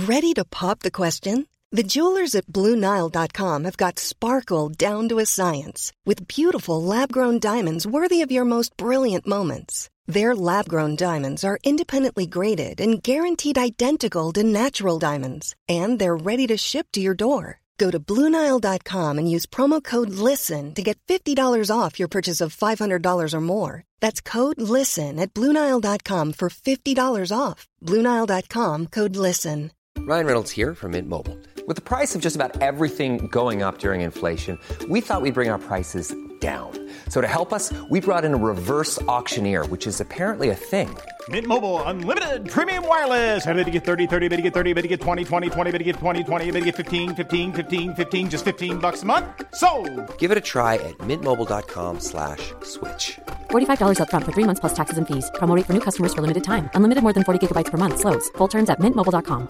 Ready to pop the question? The jewelers at BlueNile.com have got sparkle down to a science with beautiful lab-grown diamonds worthy of your most brilliant moments. Their lab-grown diamonds are independently graded and guaranteed identical to natural diamonds, and they're ready to ship to your door. Go to BlueNile.com and use promo code LISTEN to get $50 off your purchase of $500 or more. That's code LISTEN at BlueNile.com for $50 off. BlueNile.com, code LISTEN. Ryan Reynolds here from Mint Mobile. With the price of just about everything going up during inflation, we thought we'd bring our prices down. So to help us, we brought in a reverse auctioneer, which is apparently a thing. Mint Mobile Unlimited Premium Wireless. How to get 30, 30, bit to get 30, bit to get 20, 20, 20, bit to get 20, 20, bit to get 15, 15, 15, 15, just $15 a month? Sold! Give it a try at mintmobile.com/switch. $45 up front for 3 months plus taxes and fees. Promo rate for new customers for limited time. Unlimited more than 40 gigabytes per month. Slows full terms at mintmobile.com.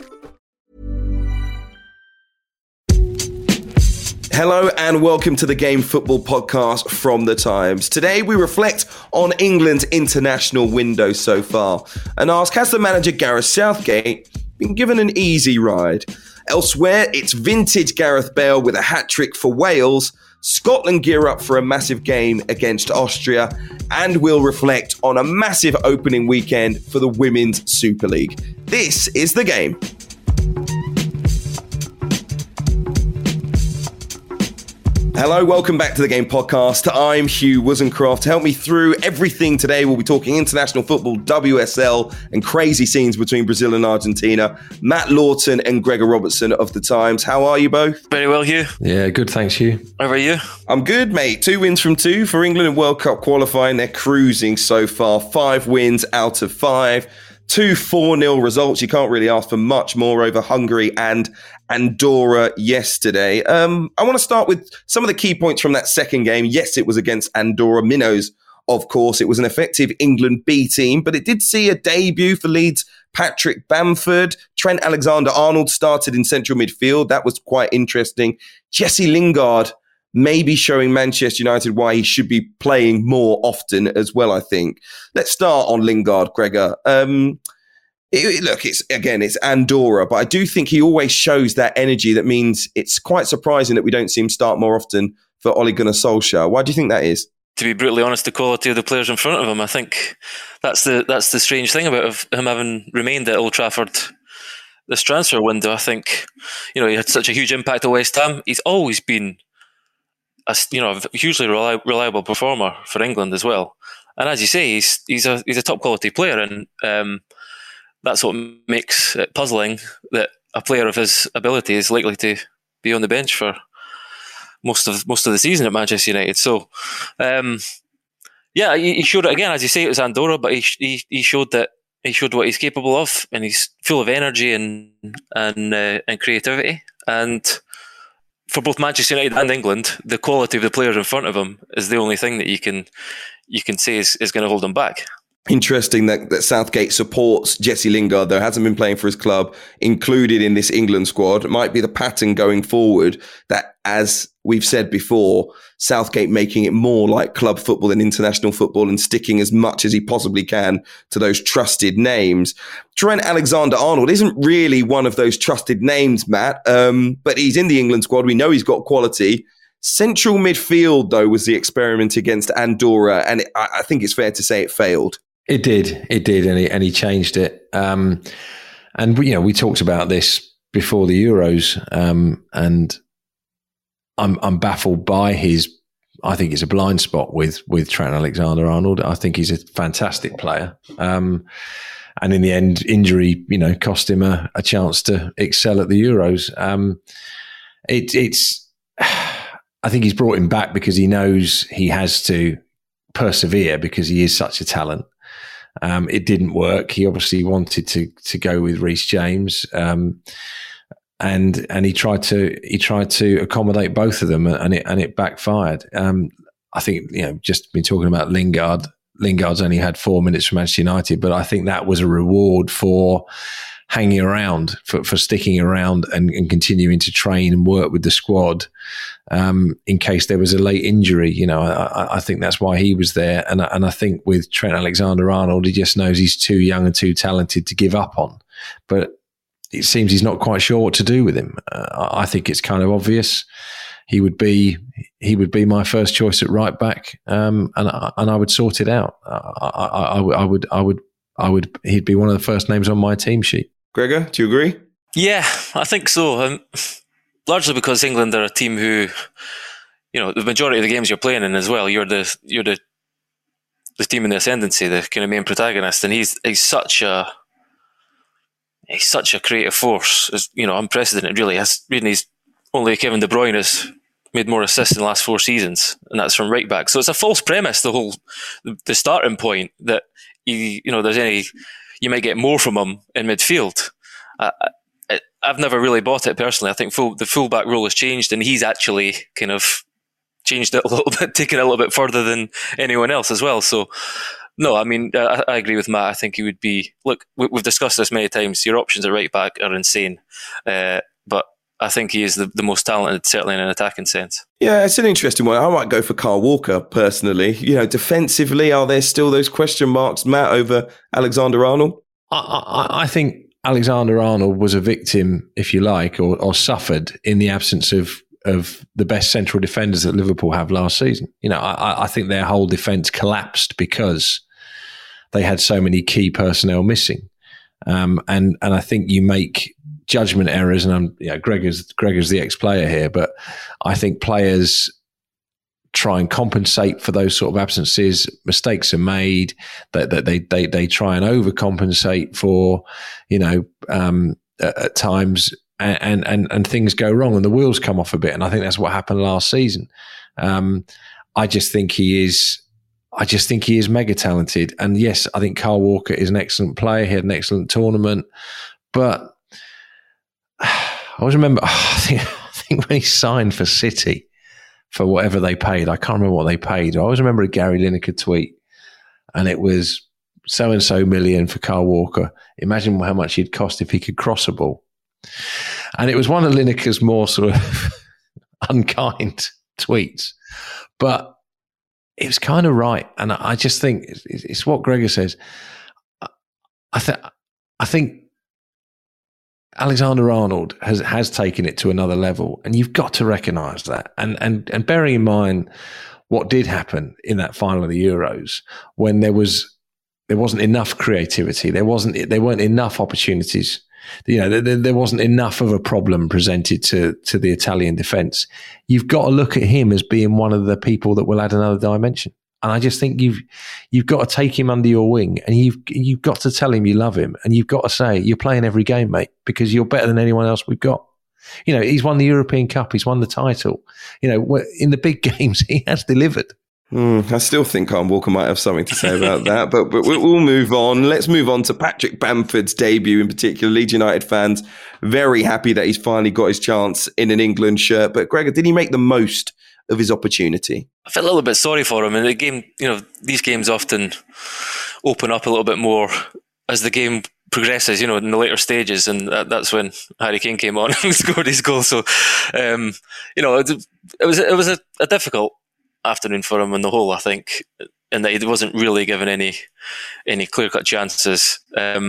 Hello and welcome to the Game Football Podcast from The Times. Today we reflect on England's international window so far and ask, has the manager Gareth Southgate been given an easy ride? Elsewhere, it's vintage Gareth Bale with a hat-trick for Wales, Scotland gear up for a massive game against Austria, and we'll reflect on a massive opening weekend for the Women's Super League. This is The Game. Hello, welcome back to the Game Podcast. I'm Hugh Wozencroft. To help me through everything today, we'll be talking international football, WSL, and crazy scenes between Brazil and Argentina. Matt Lawton and Gregor Robertson of The Times. How are you both? Very well, Hugh. Yeah, good, thanks, Hugh. How are you? I'm good, mate. 2 wins from 2 for England in World Cup qualifying. They're cruising so far. 5 wins out of 5. 2 4-0 results. You can't really ask for much more over Hungary and Andorra yesterday. I want to start with some of the key points from that second game. Yes, it was against Andorra Minnows, of course. It was an effective England B team, but it did see a debut for Leeds' Patrick Bamford. Trent Alexander-Arnold started in central midfield. That was quite interesting. Jesse Lingard maybe showing Manchester United why he should be playing more often as well, I think. Let's start on Lingard, Gregor. It's Andorra, but I do think he always shows that energy that means it's quite surprising that we don't see him start more often for Ole Gunnar Solskjaer. Why do you think that is? To be brutally honest, the quality of the players in front of him. I think that's the strange thing about him having remained at Old Trafford this transfer window. I think, he had such a huge impact at West Ham. He's always been a hugely reliable performer for England as well. And as you say, he's a top quality player, and that's what makes it puzzling that a player of his ability is likely to be on the bench for most of the season at Manchester United. So, he showed it again. As you say, it was Andorra, but he showed that he showed what he's capable of, and he's full of energy and creativity. And for both Manchester United and England, the quality of the players in front of him is the only thing that you can say is going to hold him back. Interesting that Southgate supports Jesse Lingard, though hasn't been playing for his club, included in this England squad. It might be the pattern going forward that, as we've said before, Southgate making it more like club football than international football and sticking as much as he possibly can to those trusted names. Trent Alexander-Arnold isn't really one of those trusted names, Matt, but he's in the England squad. We know he's got quality. Central midfield, though, was the experiment against Andorra, and I think it's fair to say it failed. It did, and he changed it. And we talked about this before the Euros, and I'm baffled by his. I think it's a blind spot with Trent Alexander-Arnold. I think he's a fantastic player, and in the end, injury cost him a chance to excel at the Euros. I think he's brought him back because he knows he has to persevere because he is such a talent. It didn't work. He obviously wanted to go with Reece James, and he tried to accommodate both of them, and it backfired. I think just been talking about Lingard. Lingard's only had 4 minutes for Manchester United, but I think that was a reward for hanging around, for sticking around and continuing to train and work with the squad in case there was a late injury. I think that's why he was there. And I think with Trent Alexander-Arnold, he just knows he's too young and too talented to give up on. But, it seems he's not quite sure what to do with him. I think it's kind of obvious. He would be my first choice at right back, and I would sort it out. He'd be one of the first names on my team sheet. Gregor, do you agree? Yeah, I think so. Largely because England are a team who, the majority of the games you're playing in as well, you're the team in the ascendancy, the kind of main protagonist, and he's such a creative force. It's, unprecedented, really. He's only Kevin De Bruyne has made more assists in the last 4 seasons, and that's from right back. So it's a false premise, the starting point that you might get more from him in midfield. I've never really bought it personally. I think the fullback role has changed, and he's actually kind of changed it a little bit, taken it a little bit further than anyone else as well. So, no, I mean, I agree with Matt. I think he would be. Look, we've discussed this many times. Your options at right back are insane, but I think he is the most talented, certainly in an attacking sense. Yeah, it's an interesting one. I might go for Kyle Walker personally. Defensively, are there still those question marks, Matt, over Alexander-Arnold? I think Alexander-Arnold was a victim, if you like, or suffered in the absence of the best central defenders that Liverpool have last season. I think their whole defence collapsed because they had so many key personnel missing. And I think you make judgment errors, and Gregor's the ex-player here, but I think players try and compensate for those sort of absences. Mistakes are made. That they try and overcompensate for, at times, and things go wrong and the wheels come off a bit. And I think that's what happened last season. I just think he is mega talented. And yes, I think Kyle Walker is an excellent player. He had an excellent tournament, but I always remember, I think when he signed for City for whatever they paid, I can't remember what they paid. I always remember a Gary Lineker tweet, and it was so-and-so million for Kyle Walker. Imagine how much he'd cost if he could cross a ball. And it was one of Lineker's more sort of unkind tweets, but it was kind of right. And I just think it's what Gregor says. I think Alexander-Arnold has taken it to another level, and you've got to recognise that. And bearing in mind what did happen in that final of the Euros, when there wasn't enough creativity, there weren't enough opportunities. There wasn't enough of a problem presented to the Italian defence. You've got to look at him as being one of the people that will add another dimension. And I just think you've got to take him under your wing, and you've got to tell him you love him, and you've got to say you're playing every game, mate, because you're better than anyone else we've got. He's won the European Cup, he's won the title. In the big games, he has delivered. I still think Kyle Walker might have something to say about that, but we'll move on. Let's move on to Patrick Bamford's debut in particular. Leeds United fans very happy that he's finally got his chance in an England shirt. But Gregor, did he make the most of his opportunity? I felt a little bit sorry for him in the game. These games often open up a little bit more as the game progresses, in the later stages, and that's when Harry Kane came on and scored his goal. So, it was a difficult afternoon for him on the whole, I think, and that he wasn't really given any clear-cut chances.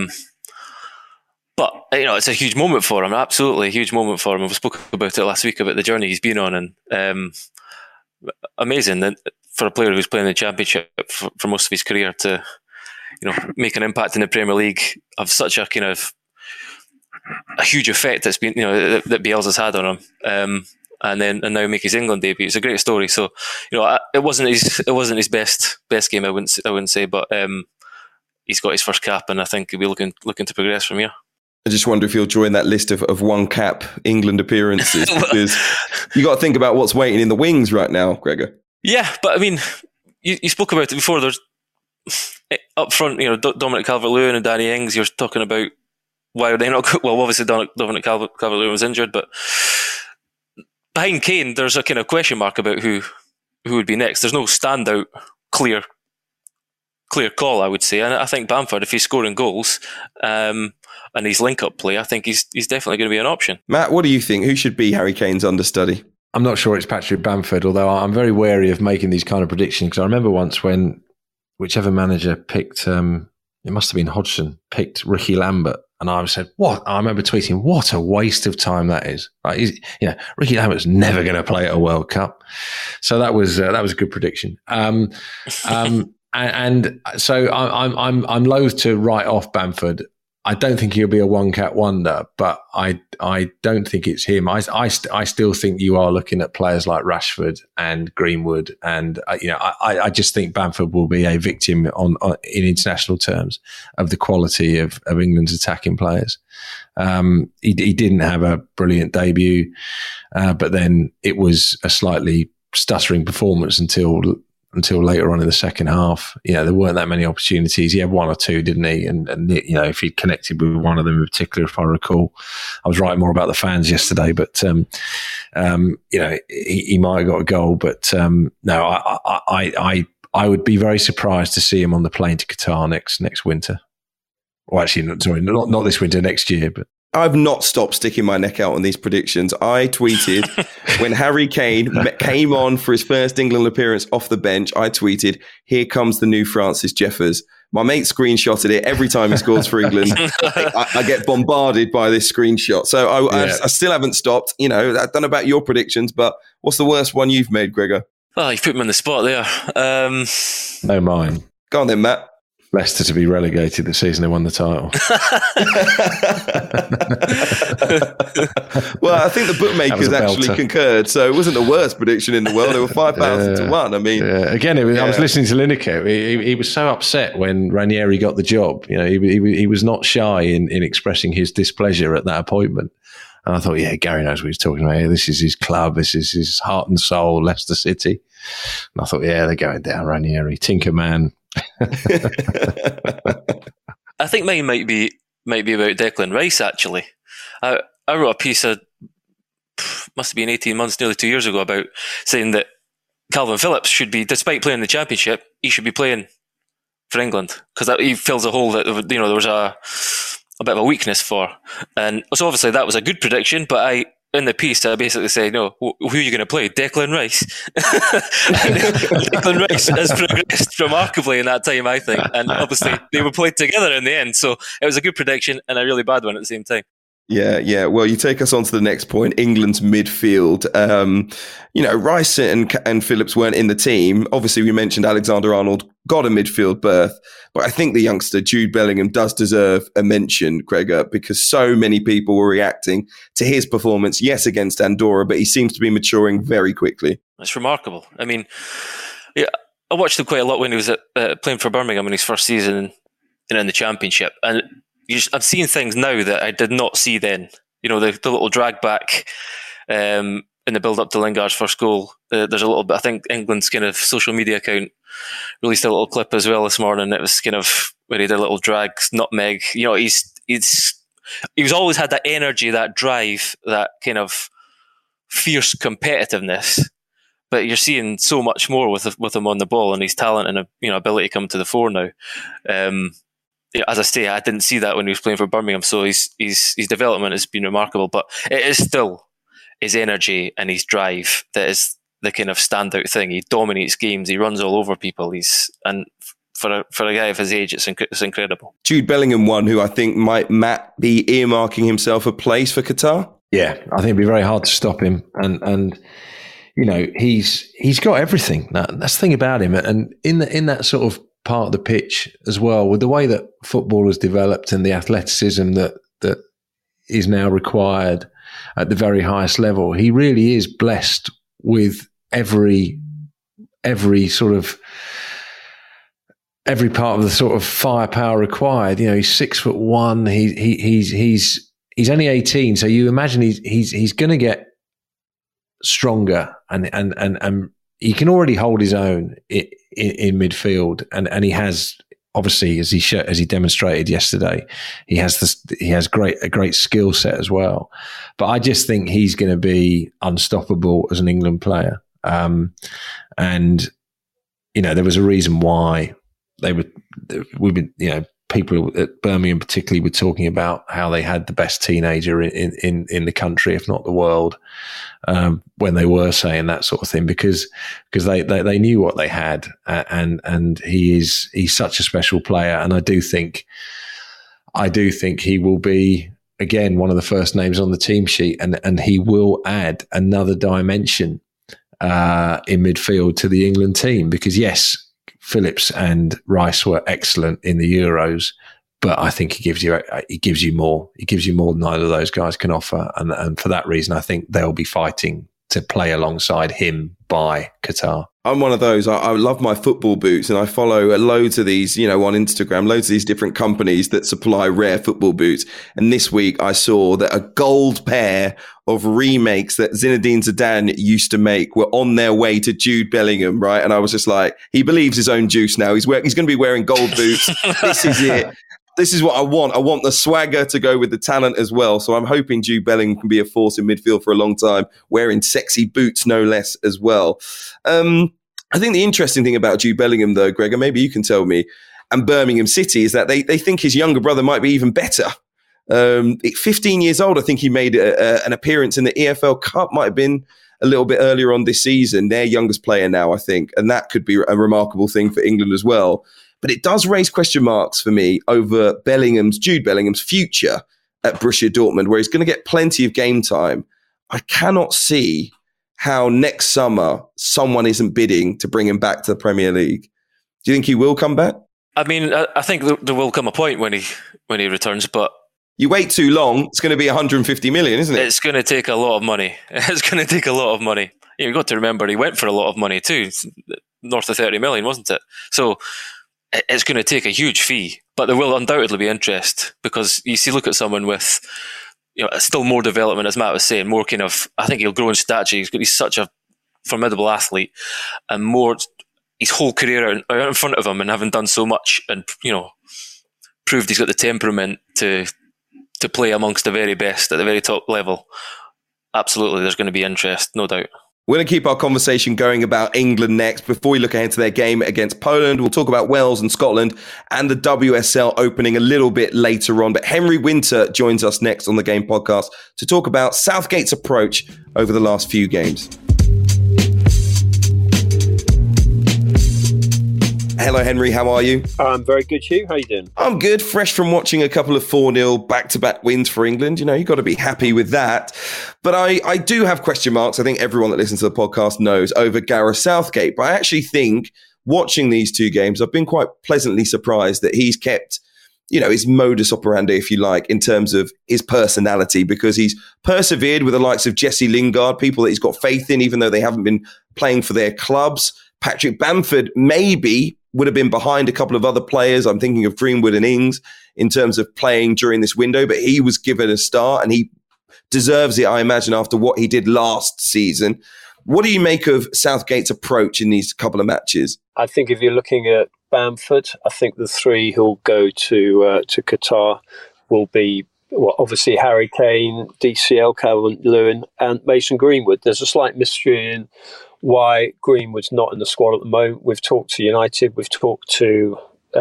But it's a huge moment for him, absolutely a huge moment for him. We spoke about it last week about the journey he's been on, and amazing that for a player who's playing in the Championship for most of his career to make an impact in the Premier League of such a kind of a huge effect that's been that Bielsa's had on him. And now make his England debut. It's a great story. So, it wasn't his best game. I wouldn't say, but he's got his first cap, and I think he'll be looking to progress from here. I just wonder if he'll join that list of one cap England appearances, because you got to think about what's waiting in the wings right now, Gregor. Yeah, but I mean, you spoke about it before. There's up front, Dominic Calvert-Lewin and Danny Ings. You're talking about why are they not? Well, obviously Dominic Calvert-Lewin was injured, but behind Kane, there's a kind of question mark about who would be next. There's no standout clear call, I would say. And I think Bamford, if he's scoring goals and his link-up play, I think he's definitely going to be an option. Matt, what do you think? Who should be Harry Kane's understudy? I'm not sure it's Patrick Bamford, although I'm very wary of making these kind of predictions, because I remember once when whichever manager picked, it must have been Hodgson, picked Ricky Lambert And I said, "What?" I remember tweeting, "What a waste of time that is!" Like, Ricky Lambert's never going to play at a World Cup. So that was a good prediction. And so I'm loath to write off Bamford. I don't think he'll be a one-cat wonder, but I don't think it's him. I still think you are looking at players like Rashford and Greenwood, and I just think Bamford will be a victim in international terms of the quality of England's attacking players. He didn't have a brilliant debut, but then it was a slightly stuttering performance until later on in the second half. There weren't that many opportunities. He had one or two, didn't he? And if he'd connected with one of them in particular, if I recall, I was writing more about the fans yesterday, but he might have got a goal. But no, I would be very surprised to see him on the plane to Qatar next winter. Well, actually, not this winter, next year, but. I've not stopped sticking my neck out on these predictions. I tweeted when Harry Kane came on for his first England appearance off the bench, I tweeted, "Here comes the new Francis Jeffers." My mate screenshotted it every time he scores for England. I get bombarded by this screenshot. So I still haven't stopped. I don't know about your predictions, but what's the worst one you've made, Gregor? Well, you put me on the spot there. No, mine. Go on then, Matt. Leicester to be relegated the season they won the title. Well, I think the bookmakers actually concurred, so it wasn't the worst prediction in the world. They were 5,000 to 1. I mean, again, I was listening to Lineker. He was so upset when Ranieri got the job. He was not shy in expressing his displeasure at that appointment. And I thought, Gary knows what he's talking about here. This is his club. This is his heart and soul, Leicester City. And I thought, they're going down, Ranieri, Tinker Man. I think mine might be about Declan Rice, actually. I wrote a piece must have been 18 months, nearly 2 years ago, about saying that Calvin Phillips should be, despite playing the Championship, he should be playing for England, because he fills a hole that there was a bit of a weakness for. And so obviously that was a good prediction, but in the piece, I basically say, no, who are you going to play? Declan Rice. Declan Rice has progressed remarkably in that time, I think. And obviously, they were played together in the end. So it was a good prediction and a really bad one at the same time. Yeah. Well, you take us on to the next point, England's midfield. Rice and Phillips weren't in the team. Obviously, we mentioned Alexander-Arnold got a midfield berth, but I think the youngster Jude Bellingham does deserve a mention, Gregor, because so many people were reacting to his performance, yes, against Andorra, but he seems to be maturing very quickly. It's remarkable. I mean, I watched him quite a lot when he was playing for Birmingham in his first season in the Championship, and I'm seeing things now that I did not see then. The little drag back in the build-up to Lingard's first goal. There's a little bit, I think England's kind of social media account released a little clip as well this morning. It was kind of where he did a little drag, nutmeg. He's always had that energy, that drive, that kind of fierce competitiveness. But you're seeing so much more with him on the ball, and his talent and ability to come to the fore now. As I say, I didn't see that when he was playing for Birmingham, so his development has been remarkable. But it is still his energy and his drive that is the kind of standout thing. He dominates games. He runs all over people. For a guy of his age, it's incredible. Jude Bellingham, one who I think might Matt be earmarking himself a place for Qatar. Yeah, I think it'd be very hard to stop him, and he's got everything. That's the thing about him, and in that sort of part of the pitch as well, with the way that football has developed and the athleticism that is now required at the very highest level, he really is blessed with every part of the sort of firepower required. He's 6'1". He's only 18, so you imagine he's going to get stronger, and he can already hold his own in midfield, and he has, obviously, as he demonstrated yesterday, he has a great skill set as well. But I just think he's going to be unstoppable as an England player. And there was a reason why people at Birmingham particularly were talking about how they had the best teenager in the country, if not the world, when they were saying that sort of thing, because they knew what they had, and he's such a special player. And I do think I do think he will be, again, one of the first names on the team sheet, and he will add another dimension in midfield to the England team, because yes, Phillips and Rice were excellent in the Euros, but I think he gives you more. He gives you more than either of those guys can offer, and for that reason, I think they'll be fighting to play alongside him by Qatar. I'm one of those. I love my football boots, and I follow loads of these, on Instagram, loads of these different companies that supply rare football boots. And this week I saw that a gold pair of remakes that Zinedine Zidane used to make were on their way to Jude Bellingham, right? And I was just like, he believes his own juice now. He's going to be wearing gold boots. This is it. This is what I want. I want the swagger to go with the talent as well. So I'm hoping Jude Bellingham can be a force in midfield for a long time, wearing sexy boots, no less, as well. I think the interesting thing about Jude Bellingham, though, Greg, and maybe you can tell me, and Birmingham City, is that they think his younger brother might be even better. 15 years old, I think he made an appearance in the EFL Cup, might have been a little bit earlier on this season. Their youngest player now, I think, and that could be a remarkable thing for England as well. But it does raise question marks for me over Jude Bellingham's future at Borussia Dortmund, where he's going to get plenty of game time. I cannot see how next summer someone isn't bidding to bring him back to the Premier League. Do you think he will come back? I mean, I think there will come a point when he returns, but you wait too long, it's going to be 150 million, isn't it? It's going to take a lot of money. It's going to take a lot of money. You've got to remember, he went for a lot of money too. It's north of 30 million, wasn't it? So it's going to take a huge fee, but there will undoubtedly be interest, because you see, look at someone with, still more development, as Matt was saying, more kind of, I think he'll grow in stature. He's such a formidable athlete, and more his whole career out in front of him, and having done so much, and proved he's got the temperament to play amongst the very best at the very top level. Absolutely, there's going to be interest, no doubt. We're going to keep our conversation going about England next. Before we look ahead to their game against Poland, we'll talk about Wales and Scotland and the WSL opening a little bit later on. But Henry Winter joins us next on the Game Podcast to talk about Southgate's approach over the last few games. Hello, Henry. How are you? I'm very good, Hugh. How are you doing? I'm good. Fresh from watching a couple of 4-0 back-to-back wins for England. You've got to be happy with that. But I do have question marks. I think everyone that listens to the podcast knows, over Gareth Southgate. But I actually think, watching these two games, I've been quite pleasantly surprised that he's kept, his modus operandi, if you like, in terms of his personality, because he's persevered with the likes of Jesse Lingard, people that he's got faith in, even though they haven't been playing for their clubs. Patrick Bamford maybe would have been behind a couple of other players. I'm thinking of Greenwood and Ings in terms of playing during this window, but he was given a start and he deserves it, I imagine, after what he did last season. What do you make of Southgate's approach in these couple of matches? I think if you're looking at Bamford, I think the three who'll go to Qatar will be, obviously Harry Kane, DCL, Calvert-Lewin, and Mason Greenwood. There's a slight mystery in why Greenwood's not in the squad at the moment. We've talked to United, we've talked to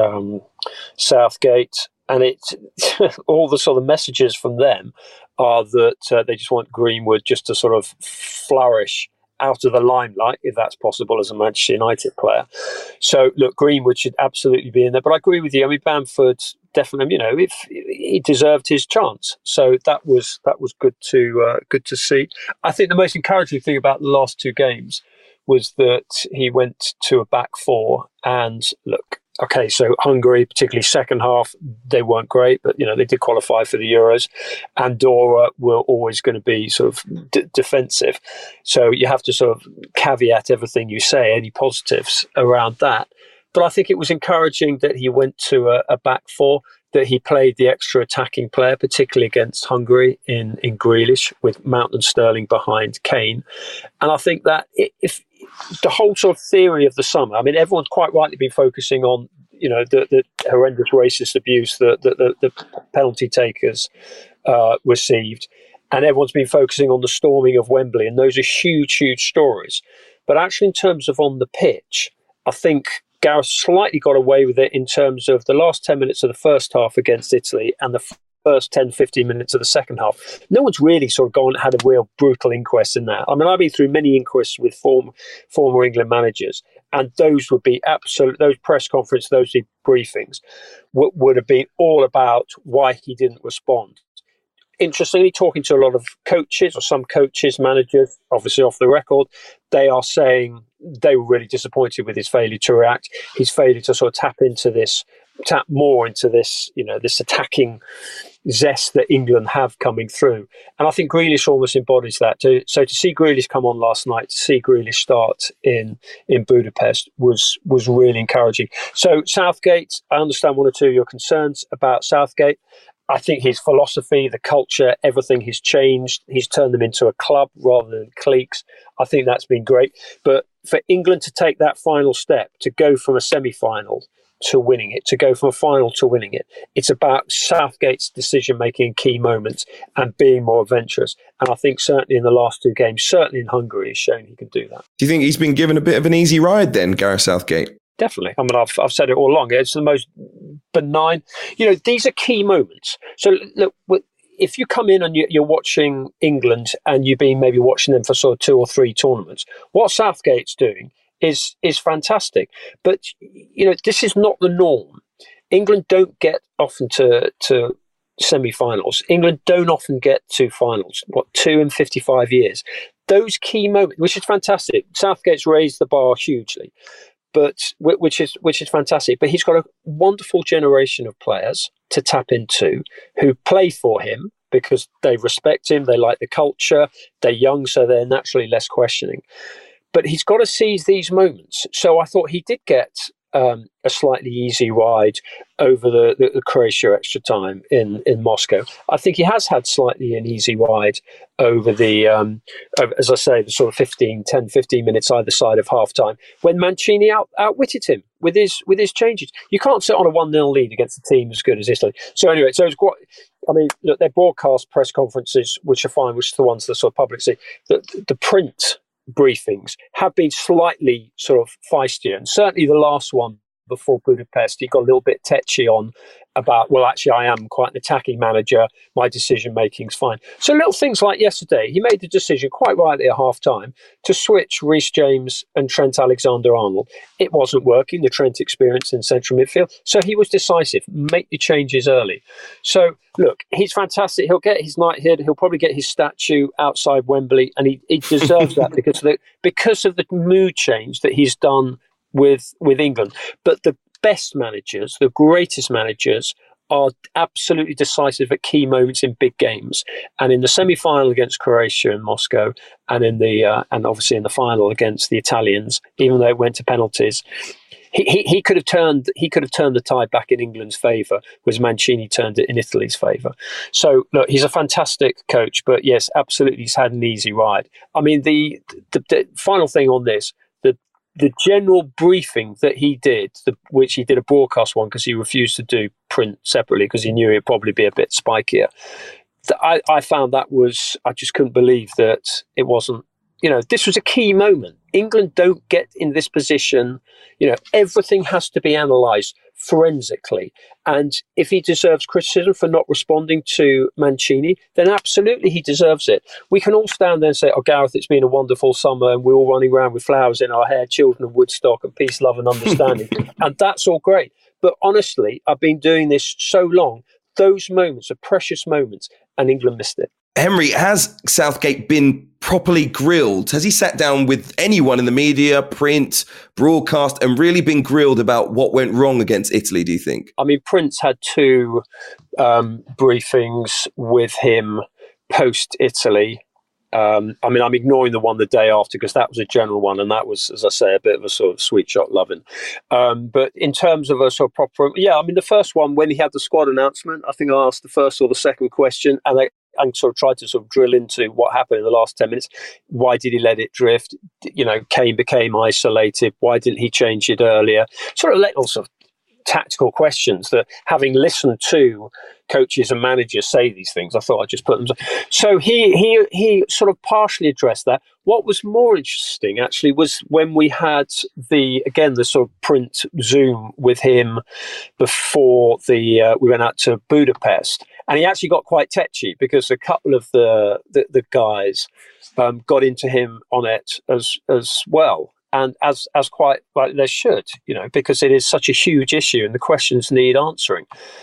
Southgate, and all the sort of messages from them are that they just want Greenwood just to sort of flourish out of the limelight, if that's possible, as a Manchester United player. So, look, Greenwood should absolutely be in there. But I agree with you. I mean, Bamford definitely, if he deserved his chance. So that was good to see. I think the most encouraging thing about the last two games was that he went to a back four. And look, okay, so Hungary, particularly second half, they weren't great, but they did qualify for the Euros. Andorra were always going to be sort of defensive, so you have to sort of caveat everything you say, any positives around that. But I think it was encouraging that he went to a back four, that he played the extra attacking player, particularly against Hungary in Grealish, with Mount and Sterling behind Kane. And I think that if the whole sort of theory of the summer, I mean, everyone's quite rightly been focusing on, the horrendous racist abuse that the penalty takers received. And everyone's been focusing on the storming of Wembley. And those are huge, huge stories. But actually, in terms of on the pitch, I think Gareth slightly got away with it in terms of the last 10 minutes of the first half against Italy and the first 10, 15 minutes of the second half. No one's really sort of gone and had a real brutal inquest in that. I mean, I've been through many inquests with former England managers, And those would be those press conferences, those briefings would have been all about why he didn't respond. Interestingly, talking to a lot of coaches or some coaches, managers, obviously off the record, they are saying they were really disappointed with his failure to react, his failure to sort of tap more into this, this attacking zest that England have coming through. And I think Grealish almost embodies that. So to see Grealish come on last night, to see Grealish start in Budapest was really encouraging. So Southgate, I understand one or two of your concerns about Southgate. I think his philosophy, the culture, everything has changed. He's turned them into a club rather than cliques. I think that's been great. But for England to take that final step, to go from a semi-final to winning it, to go from a final to winning it, it's about Southgate's decision-making in key moments and being more adventurous. And I think certainly in the last two games, certainly in Hungary, he's shown he can do that. Do you think he's been given a bit of an easy ride then, Gareth Southgate? Definitely. I mean, I've said it all along. It's the most benign. These are key moments. So look, if you come in and you're watching England and you've been maybe watching them for sort of 2 or 3 tournaments, what Southgate's doing is fantastic. But, this is not the norm. England don't get often to semi-finals. England don't often get to finals. 2 in 55 years. Those key moments, which is fantastic. Southgate's raised the bar hugely. But which is fantastic. But he's got a wonderful generation of players to tap into who play for him because they respect him, they like the culture, they're young, so they're naturally less questioning. But he's got to seize these moments. So I thought he did get a slightly easy ride over the Croatia extra time in Moscow. I think he has had slightly an easy ride over the, as I say, the sort of 10, 15 minutes either side of half time when Mancini outwitted him with his changes. You can't sit on a 1-0 lead against a team as good as Italy. So anyway, so it's quite, I mean, look, their broadcast press conferences, which are fine, which are the ones that sort of public see, the print briefings have been slightly sort of feistier, and certainly the last one before Budapest, he got a little bit tetchy on about, well, actually, I am quite an attacking manager. My decision-making's fine. So little things like yesterday, he made the decision quite rightly at half-time to switch Reece James and Trent Alexander-Arnold. It wasn't working, the Trent experience in central midfield. So he was decisive. Make the changes early. So, look, he's fantastic. He'll get his knighthood. He'll probably get his statue outside Wembley, and he deserves that because of the mood change that he's done with England. But the best managers, the greatest managers, are absolutely decisive at key moments in big games. And in the semi-final against Croatia in Moscow, and in and obviously in the final against the Italians, even though it went to penalties, he could have turned the tide back in England's favour, whereas Mancini turned it in Italy's favour. So look, he's a fantastic coach, but yes, absolutely, he's had an easy ride. I mean, the final thing on this. The general briefing that he did, which he did a broadcast one because he refused to do print separately because he knew it'd probably be a bit spikier. I found I just couldn't believe that it wasn't, this was a key moment. England don't get in this position, everything has to be analysed forensically. And if he deserves criticism for not responding to Mancini, then absolutely he deserves it. We can all stand there and say, oh, Gareth, it's been a wonderful summer and we're all running around with flowers in our hair, children of Woodstock and peace, love and understanding. And that's all great. But honestly, I've been doing this so long, those moments are precious moments, and England missed it. Henry, has Southgate been properly grilled? Has he sat down with anyone in the media, print, broadcast, and really been grilled about what went wrong against Italy, do you think? I mean, Prince had 2 briefings with him post-Italy. I'm ignoring the one the day after because that was a general one, and that was, as I say, a bit of a sort of sweet shot loving. But in terms of a sort of proper, the first one, when he had the squad announcement, I think I asked the first or the second question, and sort of tried to sort of drill into what happened in the last 10 minutes. Why did he let it drift? Kane became isolated. Why didn't he change it earlier? Sort of little sort of tactical questions that, having listened to coaches and managers say these things, I thought I'd just put them. So he sort of partially addressed that. What was more interesting, actually, was when we had the sort of print Zoom with him before we went out to Budapest. And he actually got quite tetchy because a couple of the guys got into him on it as well. and as quite like there should, because it is such a huge issue and the questions need answering.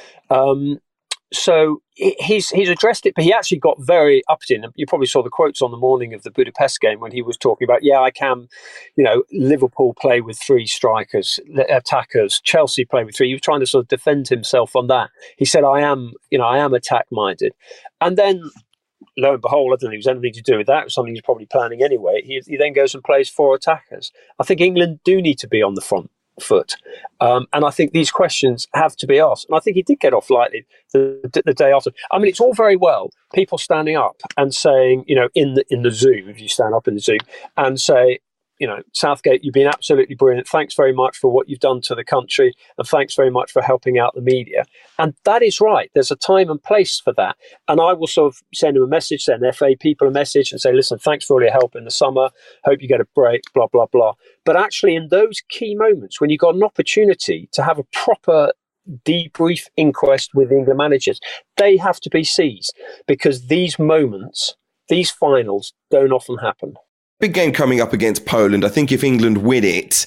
So he's addressed it, but he actually got very uppity. And you probably saw the quotes on the morning of the Budapest game when he was talking about, I can, Liverpool play with 3 strikers, attackers, Chelsea play with 3. He was trying to sort of defend himself on that. He said, I am attack minded. And then lo and behold, I don't think it was anything to do with that. It was something he's probably planning anyway. He then goes and plays 4 attackers. I think England do need to be on the front foot. And I think these questions have to be asked. And I think he did get off lightly the day after. I mean, it's all very well people standing up and saying, in the Zoom, if you stand up in the Zoom and say, Southgate, you've been absolutely brilliant. Thanks very much for what you've done to the country. And thanks very much for helping out the media. And that is right. There's a time and place for that. And I will sort of send him a message, send FA people a message and say, listen, thanks for all your help in the summer. Hope you get a break, blah, blah, blah. But actually in those key moments when you've got an opportunity to have a proper debrief inquest with England managers, they have to be seized because these moments, these finals don't often happen. Big game coming up against Poland. I think if England win it,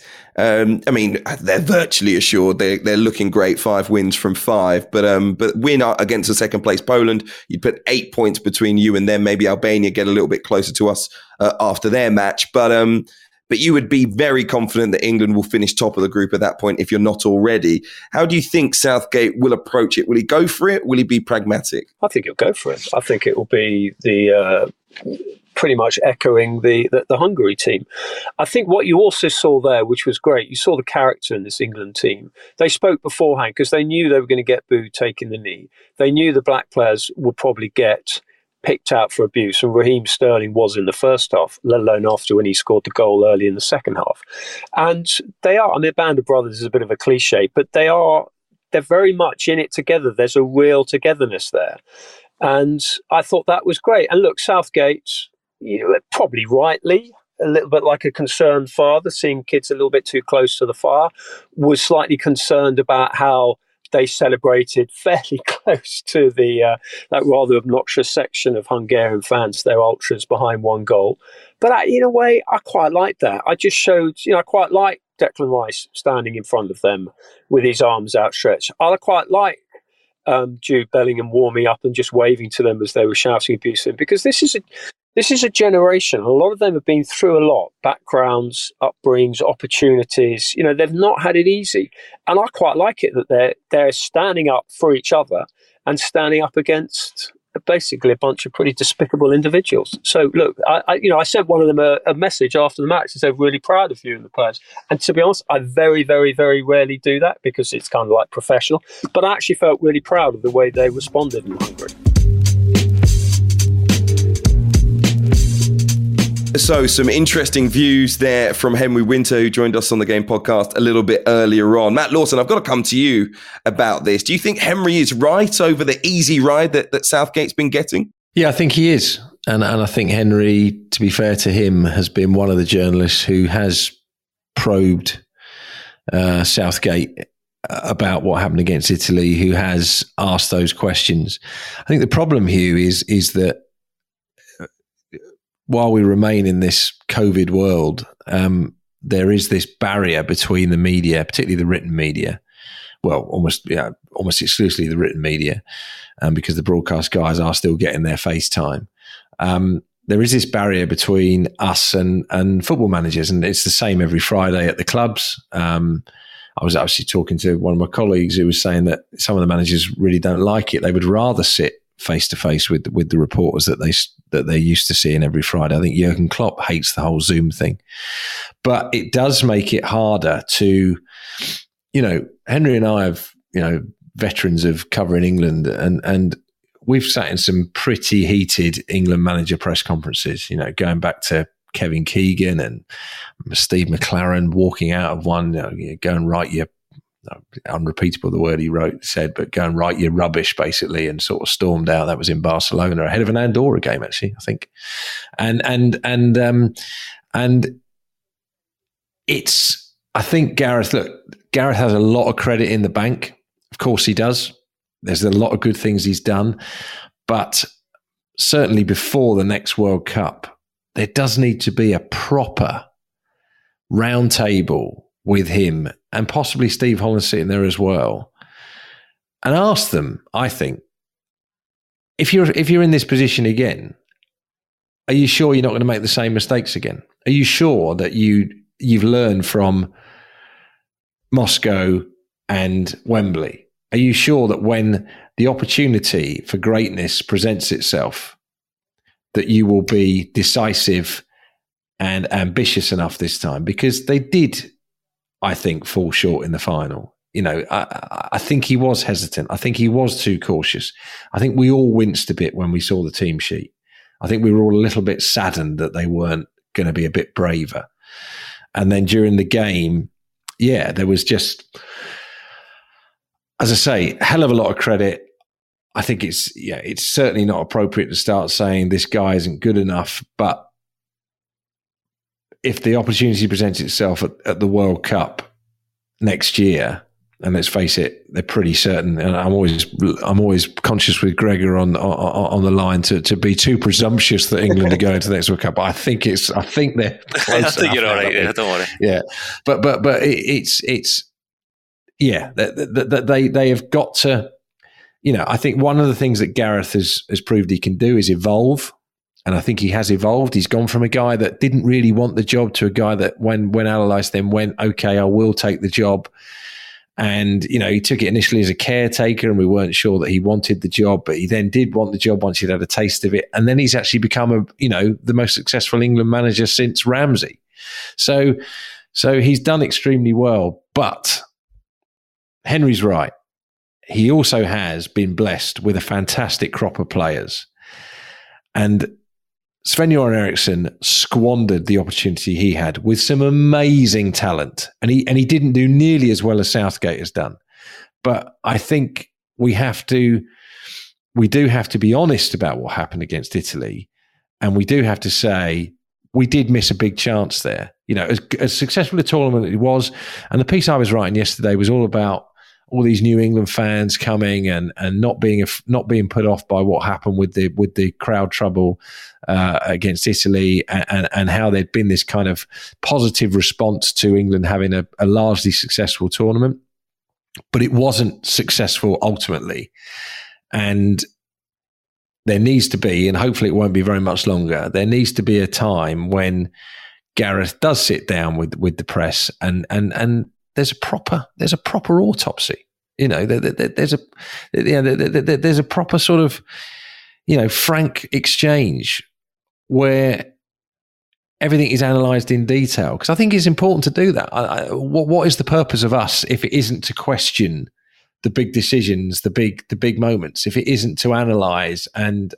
they're virtually assured. They're looking great, 5 wins from 5. But win against the second place Poland, you'd put 8 points between you and them. Maybe Albania get a little bit closer to us after their match. But you would be very confident that England will finish top of the group at that point if you're not already. How do you think Southgate will approach it? Will he go for it? Will he be pragmatic? I think he'll go for it. I think it will be the pretty much echoing the Hungary team. I think what you also saw there, which was great, you saw the character in this England team. They spoke beforehand because they knew they were going to get booed taking the knee. They knew the black players would probably get picked out for abuse, and Raheem Sterling was in the first half, let alone after when he scored the goal early in the second half. And they are, a band of brothers is a bit of a cliche, but they're very much in it together. There's a real togetherness there. And I thought that was great. And look, Southgate, probably rightly, a little bit like a concerned father, seeing kids a little bit too close to the fire, was slightly concerned about how they celebrated fairly close to the that rather obnoxious section of Hungarian fans, their ultras behind one goal. But in a way, I quite like that. I just showed, I quite like Declan Rice standing in front of them with his arms outstretched. I quite like Jude Bellingham warming up and just waving to them as they were shouting abuse at him, because this is a generation. A lot of them have been through a lot, backgrounds, upbringings, opportunities. They've not had it easy. And I quite like it that they're standing up for each other and standing up against basically a bunch of pretty despicable individuals. So look, I sent one of them a message after the match to say, really proud of you and the players. And to be honest, I very, very, very rarely do that because it's kind of like professional. But I actually felt really proud of the way they responded in Hungary. So some interesting views there from Henry Winter, who joined us on the Game podcast a little bit earlier on. Matt Lawson, I've got to come to you about this. Do you think Henry is right over the easy ride that Southgate's been getting? Yeah, I think he is. And I think Henry, to be fair to him, has been one of the journalists who has probed Southgate about what happened against Italy, who has asked those questions. I think the problem, Hugh, is that while we remain in this COVID world, there is this barrier between the media, particularly the written media, well, almost exclusively the written media, because the broadcast guys are still getting their face time. There is this barrier between us and football managers, and it's the same every Friday at the clubs. I was actually talking to one of my colleagues who was saying that some of the managers really don't like it. They would rather sit face to face with the reporters that they're used to seeing every Friday. I think Jurgen Klopp hates the whole Zoom thing, but it does make it harder to, Henry and I have, veterans of covering England, and we've sat in some pretty heated England manager press conferences, going back to Kevin Keegan and Steve McLaren walking out of one, go and write your, unrepeatable the word he said, but go and write your rubbish basically, and sort of stormed out. That was in Barcelona ahead of an Andorra game, actually, I think. And it's, I think Gareth has a lot of credit in the bank. Of course he does. There's a lot of good things he's done, but certainly before the next World Cup, there does need to be a proper round table with him and possibly Steve Holland sitting there as well, and ask them, I think, if you're in this position again, are you sure you're not going to make the same mistakes again? Are you sure that you've learned from Moscow and Wembley? Are you sure that when the opportunity for greatness presents itself, that you will be decisive and ambitious enough this time? Because they did, I think, fall short in the final. You know, I think he was hesitant. I think he was too cautious. I think we all winced a bit when we saw the team sheet. I think we were all a little bit saddened that they weren't going to be a bit braver. And then during the game, yeah, there was just, as I say, hell of a lot of credit. I think it's certainly not appropriate to start saying this guy isn't good enough. But if the opportunity presents itself at the World Cup next year, and let's face it, they're pretty certain. And I'm always conscious with Gregor on the line to be too presumptuous that England are going to the next World Cup. But I think they're close. I think you're all right. Yeah, don't worry. Yeah, but it's yeah. They have got to. You know, I think one of the things that Gareth has proved he can do is evolve. And I think he has evolved. He's gone from a guy that didn't really want the job to a guy that when Allardyce then went, okay, I will take the job. And, you know, he took it initially as a caretaker and we weren't sure that he wanted the job, but he then did want the job once he'd had a taste of it. And then he's actually become the most successful England manager since Ramsey. So he's done extremely well, but Henry's right. He also has been blessed with a fantastic crop of players. And Sven-Göran Eriksson squandered the opportunity he had with some amazing talent. And he didn't do nearly as well as Southgate has done. But I think we do have to be honest about what happened against Italy. And we do have to say we did miss a big chance there. You know, as successful a tournament it was. And the piece I was writing yesterday was all about all these New England fans coming and not being put off by what happened with the crowd trouble against Italy and how there'd been this kind of positive response to England having a largely successful tournament, but it wasn't successful ultimately. And there needs to be, and hopefully it won't be very much longer, there needs to be a time when Gareth does sit down with the press and there's a proper autopsy. You know, there's a proper sort of, you know, frank exchange where everything is analysed in detail. Because I think it's important to do that. What is the purpose of us if it isn't to question the big decisions, the big moments? If it isn't to analyse and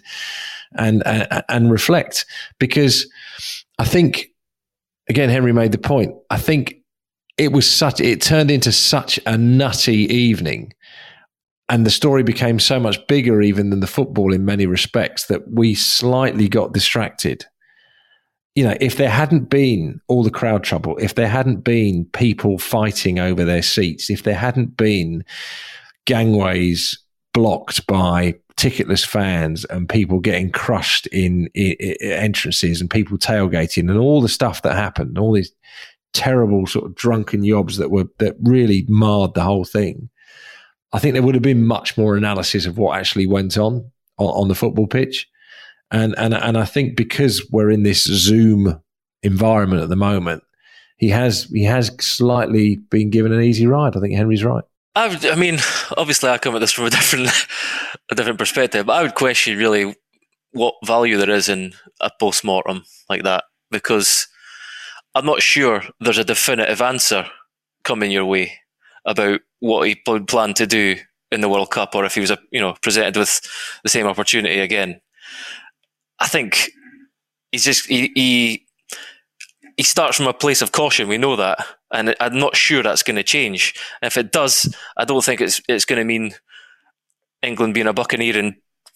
reflect? Because I think, again, Henry made the point. I think it turned into such a nutty evening, and the story became so much bigger even than the football in many respects that we slightly got distracted. You know, if there hadn't been all the crowd trouble, if there hadn't been people fighting over their seats, if there hadn't been gangways blocked by ticketless fans and people getting crushed in entrances and people tailgating and all the stuff that happened, all these terrible sort of drunken yobs that really marred the whole thing, I think there would have been much more analysis of what actually went on the football pitch. And I think because we're in this Zoom environment at the moment, he has slightly been given an easy ride. I think Henry's right. I mean, obviously I come at this from a different perspective, but I would question really what value there is in a post-mortem like that, because I'm not sure there's a definitive answer coming your way about what he would plan to do in the World Cup, or if he was, presented with the same opportunity again. I think he's just he starts from a place of caution. We know that, and I'm not sure that's going to change. If it does, I don't think it's going to mean England being a buccaneering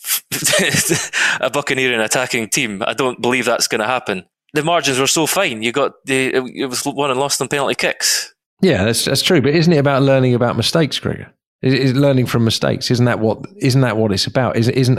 attacking team. I don't believe that's going to happen. The margins were so fine. It was won and lost on penalty kicks. Yeah, that's true. But isn't it about learning about mistakes, Gregor? Is learning from mistakes? Isn't that what it's about? Isn't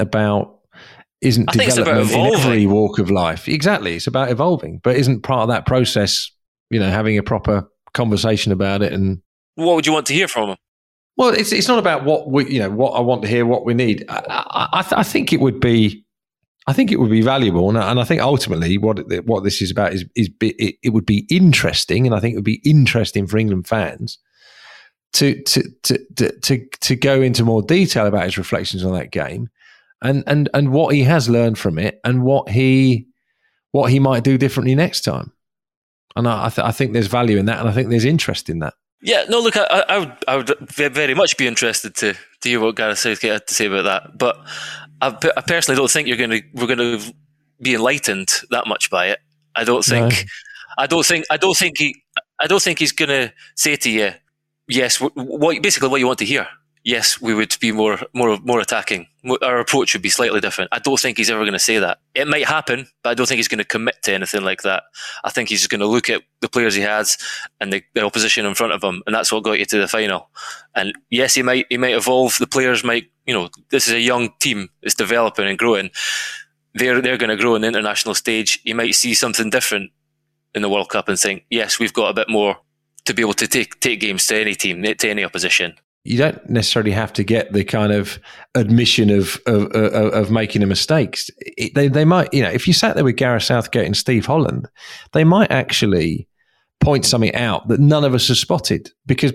development in every walk of life? Exactly, it's about evolving. But isn't part of that process having a proper conversation about it. And what would you want to hear from him? Well, it's not about what what I want to hear, what we need. I think it would be valuable, and I think ultimately what this is about is it would be interesting, and I think it would be interesting for England fans to go into more detail about his reflections on that game, and what he has learned from it, and what he might do differently next time. And I think there's value in that, and I think there's interest in that. Yeah, no, look, I would very much be interested to hear what Gareth Southgate had to say about that. But I personally don't think we're going to be enlightened that much by it. I don't think he's going to say to you, yes, basically what you want to hear. Yes, we would be more attacking. Our approach would be slightly different. I don't think he's ever going to say that. It might happen, but I don't think he's going to commit to anything like that. I think he's just going to look at the players he has and the opposition in front of him, and that's what got you to the final. And yes, he might evolve. The players might, this is a young team. It's developing and growing. They're going to grow on the international stage. You might see something different in the World Cup and think, yes, we've got a bit more to be able to take games to any team, to any opposition. You don't necessarily have to get the kind of admission of making a mistake. They might, if you sat there with Gareth Southgate and Steve Holland, they might actually point something out that none of us have spotted because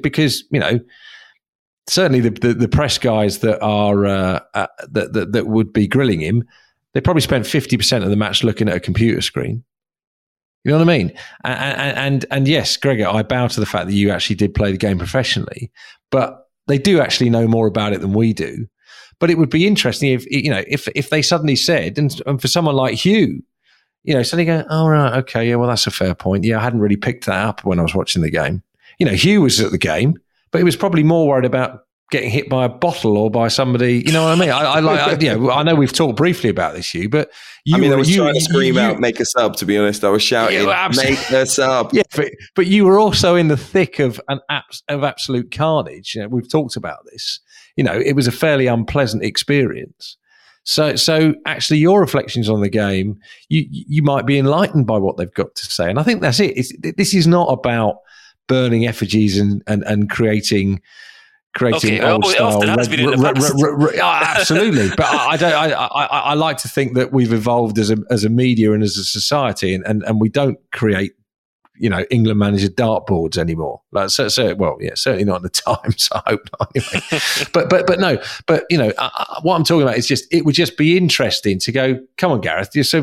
certainly the press guys that are that would be grilling him, they probably spent 50% of the match looking at a computer screen. You know what I mean? And yes, Gregor, I bow to the fact that you actually did play the game professionally, but they do actually know more about it than we do. But it would be interesting if they suddenly said, and for someone like Hugh, suddenly go, oh, right, okay, yeah, well, that's a fair point. Yeah, I hadn't really picked that up when I was watching the game. Hugh was at the game, but he was probably more worried about getting hit by a bottle or by somebody. You know what I mean? I know we've talked briefly about this, Hugh, but I was trying to scream out, make a sub, to be honest. I was shouting, make a sub. Yeah, but you were also in the thick of absolute carnage. We've talked about this. It was a fairly unpleasant experience. So actually your reflections on the game, you might be enlightened by what they've got to say. And I think that's it. This is not about burning effigies and creating old style. Absolutely, but I like to think that we've evolved as a media and as a society, and we don't create England manager dartboards anymore. Certainly not at the Times. I hope not. Anyway. but what I'm talking about is it would just be interesting to go, come on, Gareth. So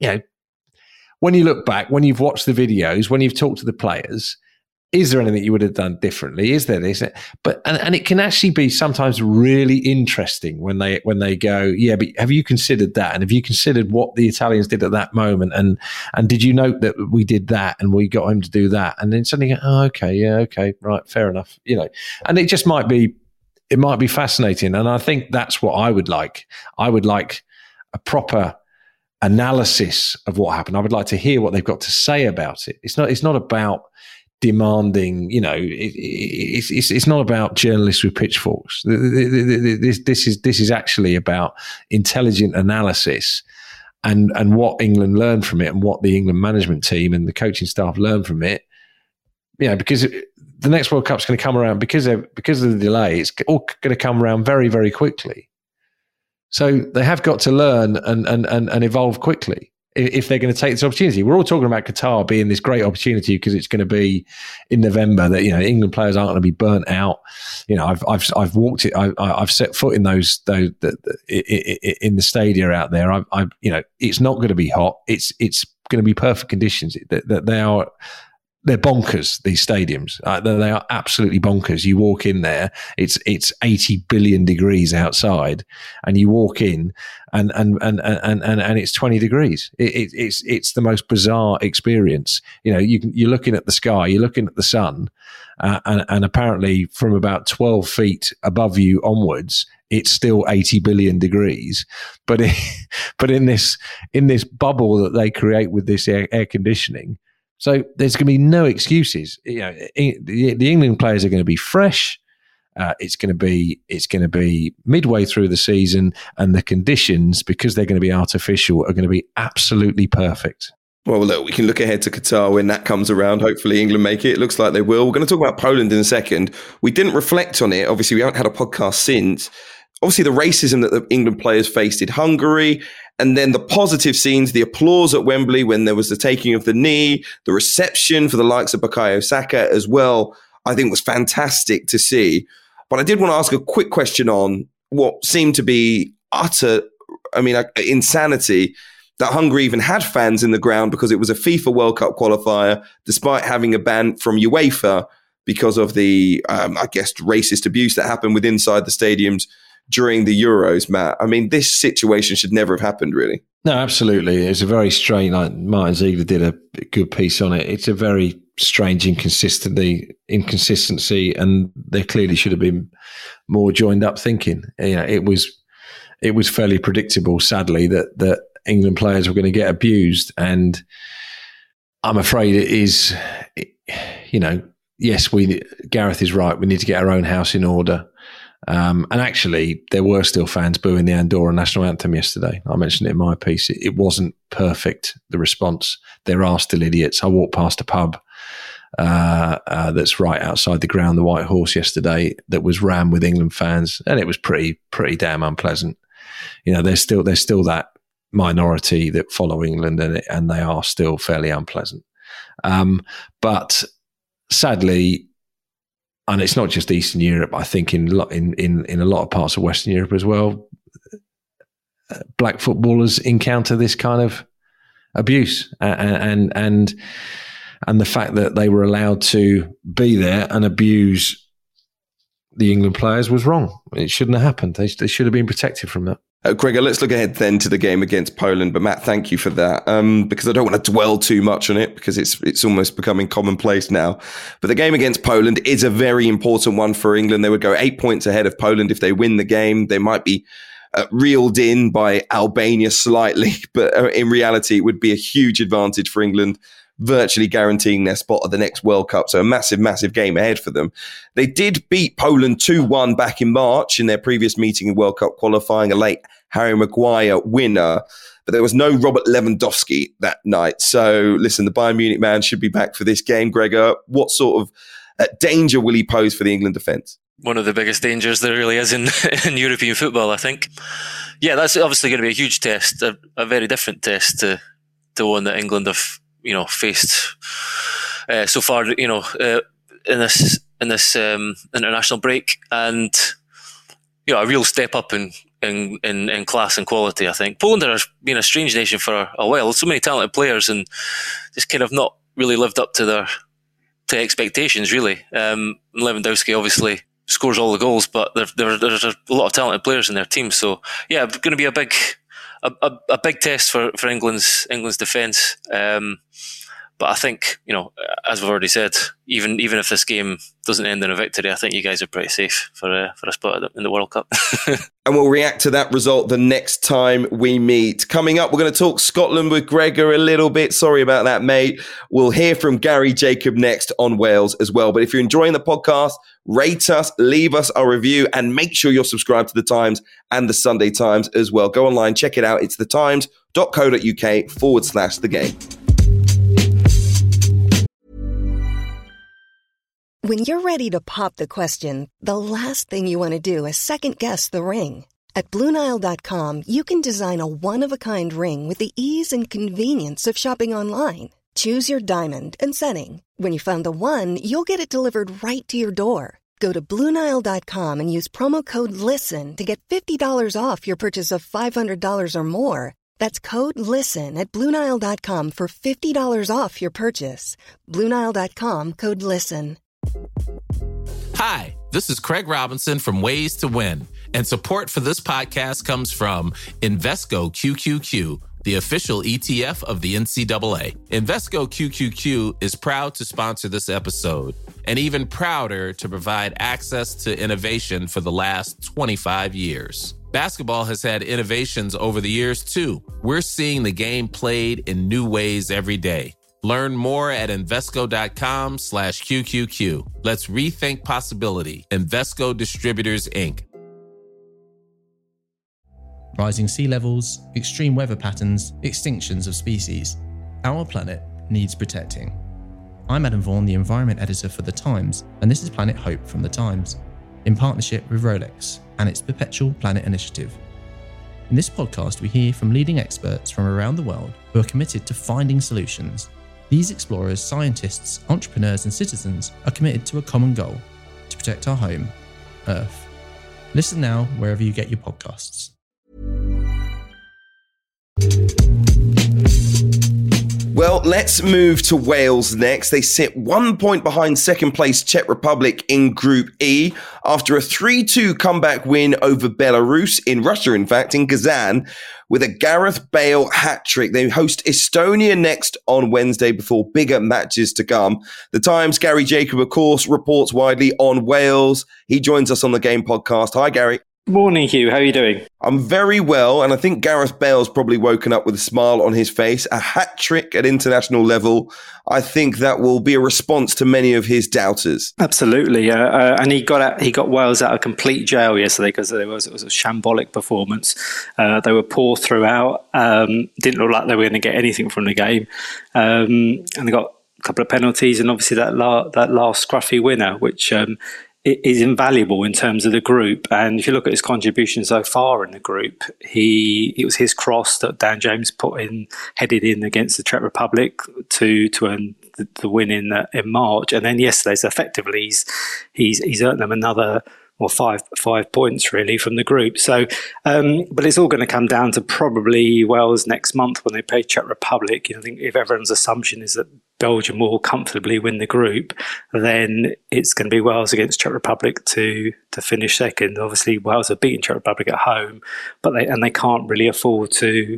when you look back, when you've watched the videos, when you've talked to the players, is there anything you would have done differently? Is there this? But and it can actually be sometimes really interesting when they go, yeah, but have you considered that? And have you considered what the Italians did at that moment? And did you note that we did that and we got him to do that? And then suddenly, okay, right, fair enough. And it just might be fascinating. And I think that's what I would like. I would like a proper analysis of what happened. I would like to hear what they've got to say about it. It's not about demanding, it's not about journalists with pitchforks. This is actually about intelligent analysis and what England learned from it and what the England management team and the coaching staff learned from it. Because the next World Cup's going to come around because of the delay. It's all going to come around very, very quickly. So they have got to learn and evolve quickly if they're going to take this opportunity. We're all talking about Qatar being this great opportunity because it's going to be in November that England players aren't going to be burnt out. I've walked it. I've set foot in those in the stadia out there. It's not going to be hot. It's going to be perfect conditions. They're bonkers, these stadiums. They are absolutely bonkers. You walk in there, it's 80 billion degrees outside, and you walk in and it's 20 degrees. It's the most bizarre experience. You're looking at the sky, you're looking at the sun, and apparently from about 12 feet above you onwards, it's still 80 billion degrees. But in this bubble that they create with this air conditioning. So there's going to be no excuses. The England players are going to be fresh. It's going to be midway through the season, and the conditions, because they're going to be artificial, are going to be absolutely perfect. Well, look, we can look ahead to Qatar when that comes around. Hopefully England make it. It looks like they will. We're going to talk about Poland in a second. We didn't reflect on it. Obviously, we haven't had a podcast since. Obviously, the racism that the England players faced in Hungary, and then the positive scenes, the applause at Wembley when there was the taking of the knee, the reception for the likes of Bukayo Saka as well, I think was fantastic to see. But I did want to ask a quick question on what seemed to be utter, insanity, that Hungary even had fans in the ground because it was a FIFA World Cup qualifier, despite having a ban from UEFA because of the, racist abuse that happened inside the stadiums during the Euros, Matt. I mean, this situation should never have happened, really. No, absolutely. It's a very strange, like Martin Ziegler did a good piece on it. It's a very strange inconsistency, and there clearly should have been more joined up thinking. It was fairly predictable, sadly, that England players were going to get abused, and I'm afraid it is. Yes, Gareth is right. We need to get our own house in order. And actually, there were still fans booing the Andorra national anthem yesterday. I mentioned it in my piece. It wasn't perfect, the response. There are still idiots. I walked past a pub that's right outside the ground, the White Horse, yesterday, that was rammed with England fans, and it was pretty damn unpleasant. There's still that minority that follow England, and they are still fairly unpleasant. But sadly, and it's not just Eastern Europe, I think in a lot of parts of Western Europe as well, black footballers encounter this kind of abuse, and the fact that they were allowed to be there and abuse the England players was wrong. It shouldn't have happened. They should have been protected from that. Gregor, let's look ahead then to the game against Poland. But Matt, thank you for that, because I don't want to dwell too much on it because it's almost becoming commonplace now. But the game against Poland is a very important one for England. They would go 8 points ahead of Poland if they win the game. They might be reeled in by Albania slightly, but in reality, it would be a huge advantage for England, virtually guaranteeing their spot at the next World Cup. So a massive, massive game ahead for them. They did beat Poland 2-1 back in March in their previous meeting in World Cup qualifying, a late Harry Maguire winner. But there was no Robert Lewandowski that night. So listen, the Bayern Munich man should be back for this game. Gregor, what sort of danger will he pose for the England defence? One of the biggest dangers there really is in European football, I think. Yeah, that's obviously going to be a huge test, a very different test to one that England have faced so far, in this international break, and a real step up in class and quality. I think Poland have been a strange nation for a while. So many talented players, and just kind of not really lived up to expectations. Really, Lewandowski obviously scores all the goals, but there's a lot of talented players in their team. So yeah, it's going to be a big test for England's defence. But I think, as we've already said, even if this game doesn't end in a victory, I think you guys are pretty safe for a spot in the World Cup. And we'll react to that result the next time we meet. Coming up, we're going to talk Scotland with Gregor a little bit. Sorry about that, mate. We'll hear from Gary Jacob next on Wales as well. But if you're enjoying the podcast, rate us, leave us a review, and make sure you're subscribed to The Times and The Sunday Times as well. Go online, check it out. It's thetimes.co.uk/the game. When you're ready to pop the question, the last thing you want to do is second-guess the ring. At BlueNile.com, you can design a one-of-a-kind ring with the ease and convenience of shopping online. Choose your diamond and setting. When you find the one, you'll get it delivered right to your door. Go to BlueNile.com and use promo code LISTEN to get $50 off your purchase of $500 or more. That's code LISTEN at BlueNile.com for $50 off your purchase. BlueNile.com, code LISTEN. Hi, this is Craig Robinson from Ways to Win, and support for this podcast comes from Invesco QQQ, the official ETF of the NCAA. Invesco QQQ is proud to sponsor this episode, and even prouder to provide access to innovation for the last 25 years. Basketball has had innovations over the years, too. We're seeing the game played in new ways every day. Learn more at Invesco.com/QQQ. Let's rethink possibility. Invesco Distributors, Inc. Rising sea levels, extreme weather patterns, extinctions of species. Our planet needs protecting. I'm Adam Vaughan, the Environment Editor for The Times, and this is Planet Hope from The Times, in partnership with Rolex and its Perpetual Planet Initiative. In this podcast, we hear from leading experts from around the world who are committed to finding solutions. These explorers, scientists, entrepreneurs, and citizens are committed to a common goal: to protect our home, Earth. Listen now wherever you get your podcasts. Well, let's move to Wales next. They sit 1 point behind second place Czech Republic in Group E after a 3-2 comeback win over Belarus, in Russia in fact, in Kazan, with a Gareth Bale hat-trick. They host Estonia next on Wednesday before bigger matches to come. The Times' Gary Jacob, of course, reports widely on Wales. He joins us on the Game podcast. Hi, Gary. Morning, Hugh. How are you doing? I'm very well, and I think Gareth Bale's probably woken up with a smile on his face. A hat-trick at international level. I think that will be a response to many of his doubters. Absolutely, and he got Wales out of complete jail yesterday because it was a shambolic performance. They were poor throughout. Didn't look like they were going to get anything from the game, and they got a couple of penalties, and obviously that last scruffy winner, which is invaluable in terms of the group. And if you look at his contribution so far in the group, it was his cross that Dan James headed in against the Czech Republic to earn the win in March. And then yesterday, so effectively, he's earned them another five points really from the group. So, but it's all going to come down to probably Wales next month when they play Czech Republic. I think if everyone's assumption is that Belgium will comfortably win the group, then it's going to be Wales against Czech Republic to finish second. Obviously, Wales have beaten Czech Republic at home, but they can't really afford to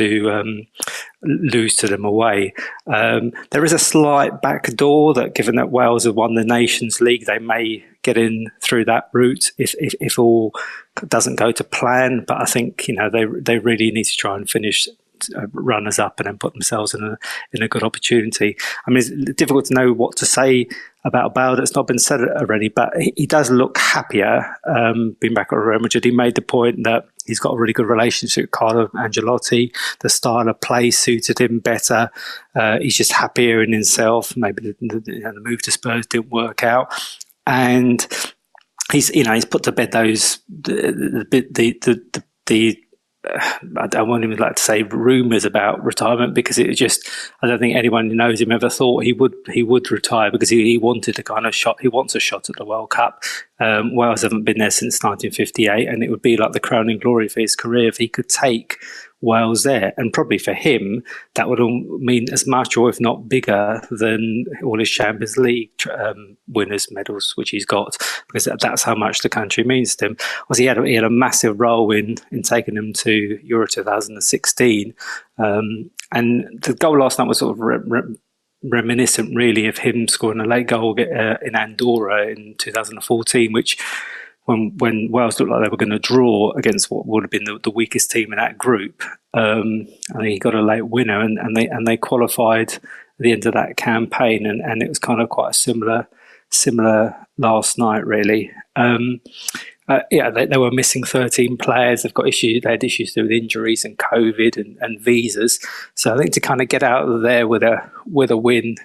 lose to them away. There is a slight backdoor that, given that Wales have won the Nations League, they may get in through that route if all doesn't go to plan. But I think they really need to try and finish runners up and then put themselves in a good opportunity. I mean, it's difficult to know what to say about Bale that's not been said already, but he does look happier being back at Real Madrid. He made the point that he's got a really good relationship with Carlo Ancelotti. The style of play suited him better. He's just happier in himself. Maybe the move to Spurs didn't work out, and he's put to bed those I won't even like to say rumours about retirement, because I don't think anyone who knows him ever thought he would retire, because he wanted a kind of shot. He wants a shot at the World Cup. Wales haven't been there since 1958, and it would be like the crowning glory for his career if he could take Wales there. And probably for him, that would mean as much, or if not bigger, than all his Champions League winners' medals, which he's got, because that's how much the country means to him. He had a massive role in taking them to Euro 2016. And the goal last night was sort of reminiscent, really, of him scoring a late goal in Andorra in 2014, which when Wales looked like they were going to draw against what would have been the weakest team in that group, and he got a late winner, and they qualified at the end of that campaign, and it was kind of quite a similar last night, really. They were missing 13 players. They've got issues. They had issues with injuries and COVID and visas. So I think to kind of get out of there with a win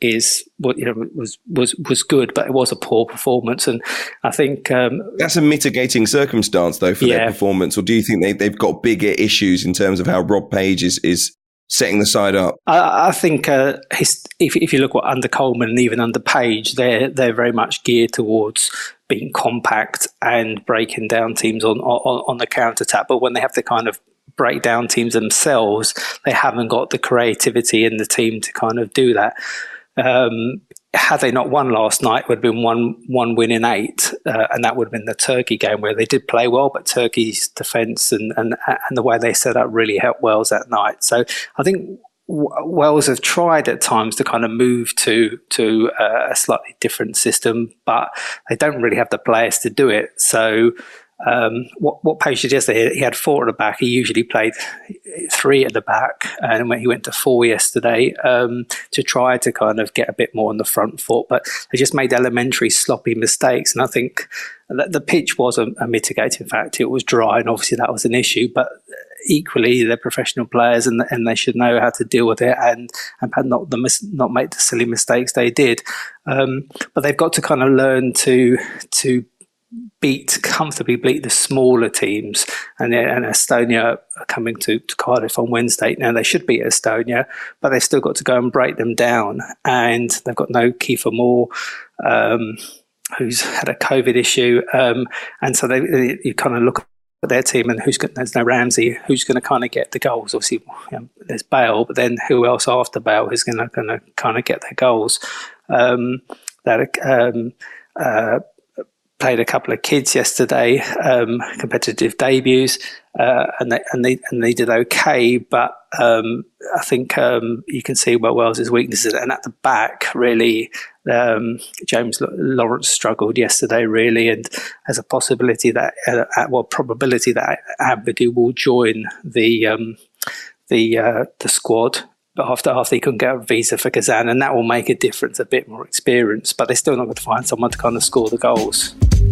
was good, but it was a poor performance. And I think that's a mitigating circumstance, though, for their performance. Or do you think they've got bigger issues in terms of how Rob Page is setting the side up? I think if you look under Coleman and even under Page, they're very much geared towards being compact and breaking down teams on the counter-attack. But when they have to kind of break down teams themselves, they haven't got the creativity in the team to kind of do that. Had they not won last night, it would have been one win in 8, and that would have been the Turkey game, where they did play well, but Turkey's defence and the way they set up really helped Wales that night. So I think Wales have tried at times to kind of move to a slightly different system, but they don't really have the players to do it. So what Page did yesterday, he had 4 at the back. He usually played 3 at the back, and when he went to 4 yesterday to try to kind of get a bit more on the front foot, but they just made elementary sloppy mistakes. And I think the pitch was a mitigating factor. It was dry, and obviously that was an issue, but equally they're professional players and they should know how to deal with it and not make the silly mistakes they did. But they've got to kind of learn to comfortably beat the smaller teams, and Estonia are coming to Cardiff on Wednesday. Now they should beat Estonia, but they've still got to go and break them down, and they've got no Kiefer Moore, who's had a COVID issue, and so you kind of look at their team and there's no Ramsey, who's going to kind of get the goals. Obviously, there's Bale, but then who else after Bale is going to kind of get their goals? Played a couple of kids yesterday, competitive debuts, and they did okay. But I think you can see Wales' weaknesses. And at the back, really, James Lawrence struggled yesterday, really, and there's a possibility that, probability that Ampadu will join the squad. But after he couldn't get a visa for Kazan, and that will make a difference, a bit more experience. But they're still not going to find someone to kind of score the goals.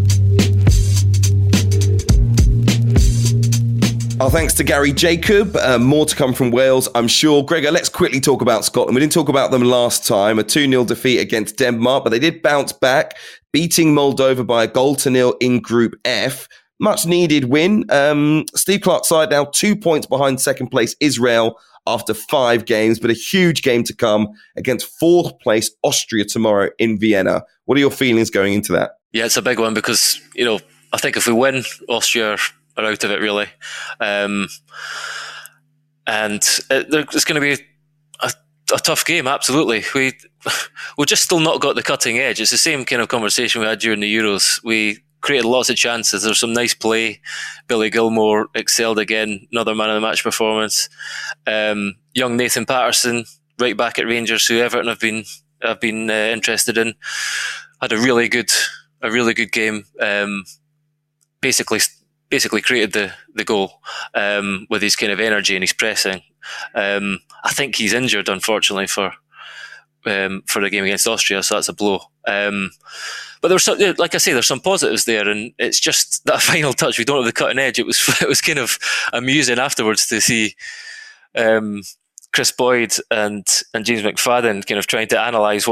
Our thanks to Gary Jacob. More to come from Wales, I'm sure. Gregor, let's quickly talk about Scotland. We didn't talk about them last time, a 2-0 defeat against Denmark, but they did bounce back, beating Moldova by 1-0 in Group F. Much needed win. Steve Clarke's side now 2 points behind second place Israel after 5 games, but a huge game to come against 4th place Austria tomorrow in Vienna. What are your feelings going into that? Yeah, it's a big one because, I think if we win, Austria are out of it, really. And it's going to be a tough game, absolutely. We've just still not got the cutting edge. It's the same kind of conversation we had during the Euros. We created lots of chances. There's some nice play. Billy Gilmour excelled again, another man of the match performance. Young Nathan Patterson, right back at Rangers, who Everton have been interested in, had a really good game. Basically created the goal with his kind of energy and his pressing. I think he's injured, unfortunately, for the game against Austria, so that's a blow. But there's like I say, there's some positives there, and it's just that final touch. We don't have the cutting edge. It was kind of amusing afterwards to see Chris Boyd and James McFadden kind of trying to analyse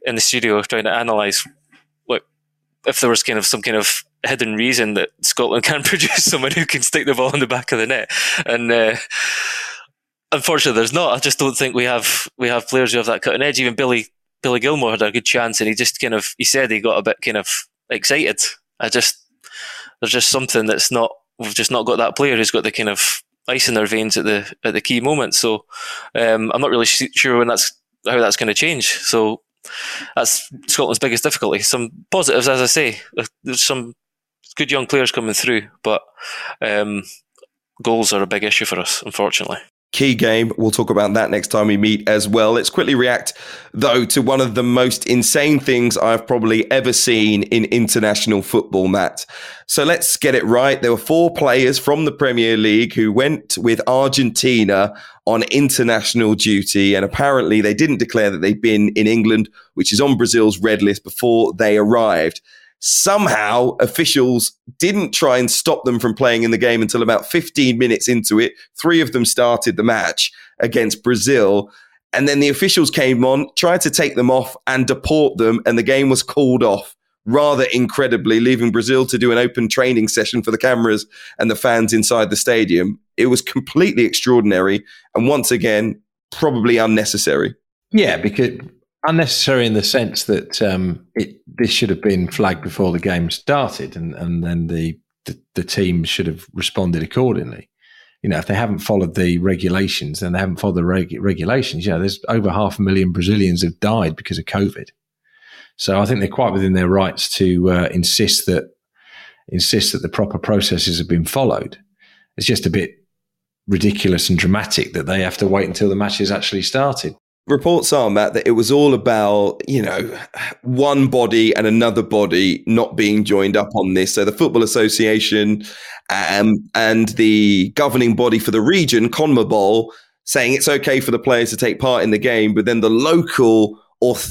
what if there was kind of some kind of hidden reason that Scotland can't produce someone who can stick the ball in the back of the net, and unfortunately there's not. I just don't think we have players who have that cutting edge. Even Billy Gilmour had a good chance, and he said he got a bit kind of excited. There's just something we've just not got that player who's got the kind of ice in their veins at the key moment. So I'm not really sure how that's going to change. So that's Scotland's biggest difficulty. Some positives, as I say, there's some good young players coming through, but goals are a big issue for us, unfortunately. Key game. We'll talk about that next time we meet as well. Let's quickly react, though, to one of the most insane things I've probably ever seen in international football, Matt. So let's get it right. There were 4 players from the Premier League who went with Argentina on international duty, and apparently they didn't declare that they'd been in England, which is on Brazil's red list, before they arrived. Somehow, officials didn't try and stop them from playing in the game until about 15 minutes into it. 3 of them started the match against Brazil. And then the officials came on, tried to take them off and deport them, and the game was called off rather incredibly, leaving Brazil to do an open training session for the cameras and the fans inside the stadium. It was completely extraordinary and, once again, probably unnecessary. Yeah, because unnecessary in the sense that this should have been flagged before the game started, and then the team should have responded accordingly. If they haven't followed the regulations, then they haven't followed the regulations. There's over 500,000 Brazilians have died because of COVID. So I think they're quite within their rights to insist that the proper processes have been followed. It's just a bit ridiculous and dramatic that they have to wait until the match has actually started. Reports are, Matt, that it was all about, one body and another body not being joined up on this. So the Football Association and the governing body for the region, CONMEBOL, saying it's okay for the players to take part in the game, but then the local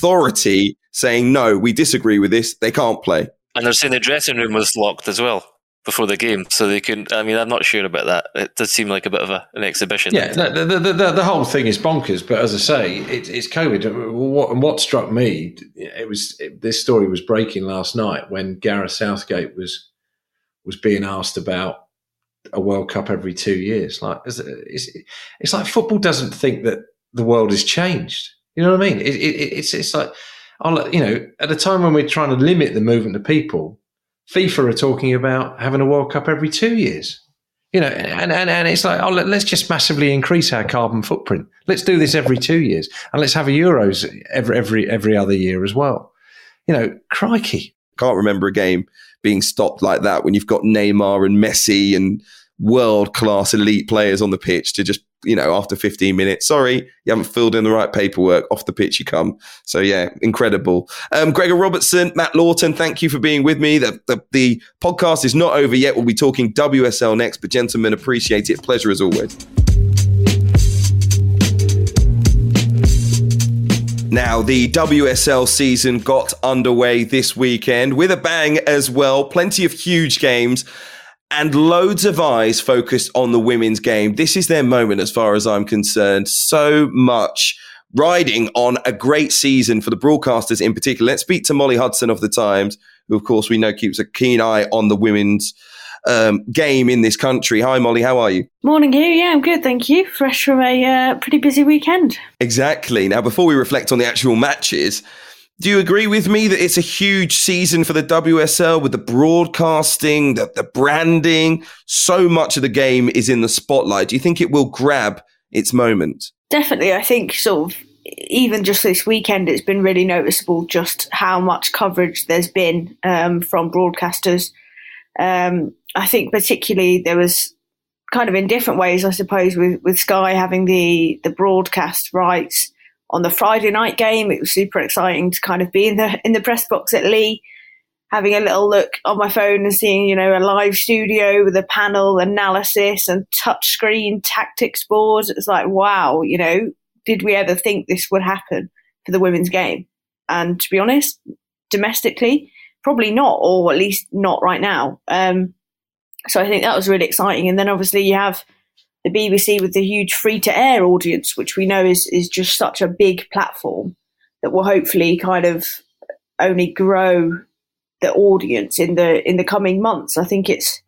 authority saying, no, we disagree with this, they can't play. And they're saying the dressing room was locked as well. before the game, so they couldn't. I mean, I'm not sure about that. It does seem like a bit of an exhibition. Yeah, the whole thing is bonkers. But as I say, it's COVID. What struck me, this story was breaking last night when Gareth Southgate was being asked about a World Cup every 2 years. Like, it's like football doesn't think that the world has changed. You know what I mean? It's like, at a time when we're trying to limit the movement of people, FIFA are talking about having a World Cup every 2 years. And it's like, let's just massively increase our carbon footprint. Let's do this every 2 years, and let's have a Euros every other year as well. Crikey. Can't remember a game being stopped like that when you've got Neymar and Messi and world-class elite players on the pitch to just, after 15 minutes, sorry, you haven't filled in the right paperwork, off the pitch you come. So, yeah, incredible. Gregor Robertson, Matt Lawton, thank you for being with me. The podcast is not over yet. We'll be talking WSL next, but gentlemen, appreciate it. Pleasure as always. Now, the WSL season got underway this weekend with a bang as well. Plenty of huge games and loads of eyes focused on the women's game. This is their moment as far as I'm concerned. So much riding on a great season for the broadcasters in particular. Let's speak to Molly Hudson of The Times, who, of course, we know keeps a keen eye on the women's game in this country. Hi, Molly, how are you? Morning, Hugh. Yeah, I'm good, thank you. Fresh from a pretty busy weekend. Exactly. Now, before we reflect on the actual matches, do you agree with me that it's a huge season for the WSL with the broadcasting, the branding? So much of the game is in the spotlight. Do you think it will grab its moment? Definitely. I think sort of even just this weekend, it's been really noticeable just how much coverage there's been from broadcasters. I think particularly there was kind of in different ways, I suppose, with Sky having the broadcast rights on the Friday night game. It was super exciting to kind of be in the press box at Lee, having a little look on my phone and seeing, a live studio with a panel analysis and touchscreen tactics boards. It's like, wow, did we ever think this would happen for the women's game? And to be honest, domestically, probably not, or at least not right now. So I think that was really exciting. And then obviously you have the BBC with the huge free-to-air audience, which we know is just such a big platform that will hopefully kind of only grow the audience in the coming months. I think it's,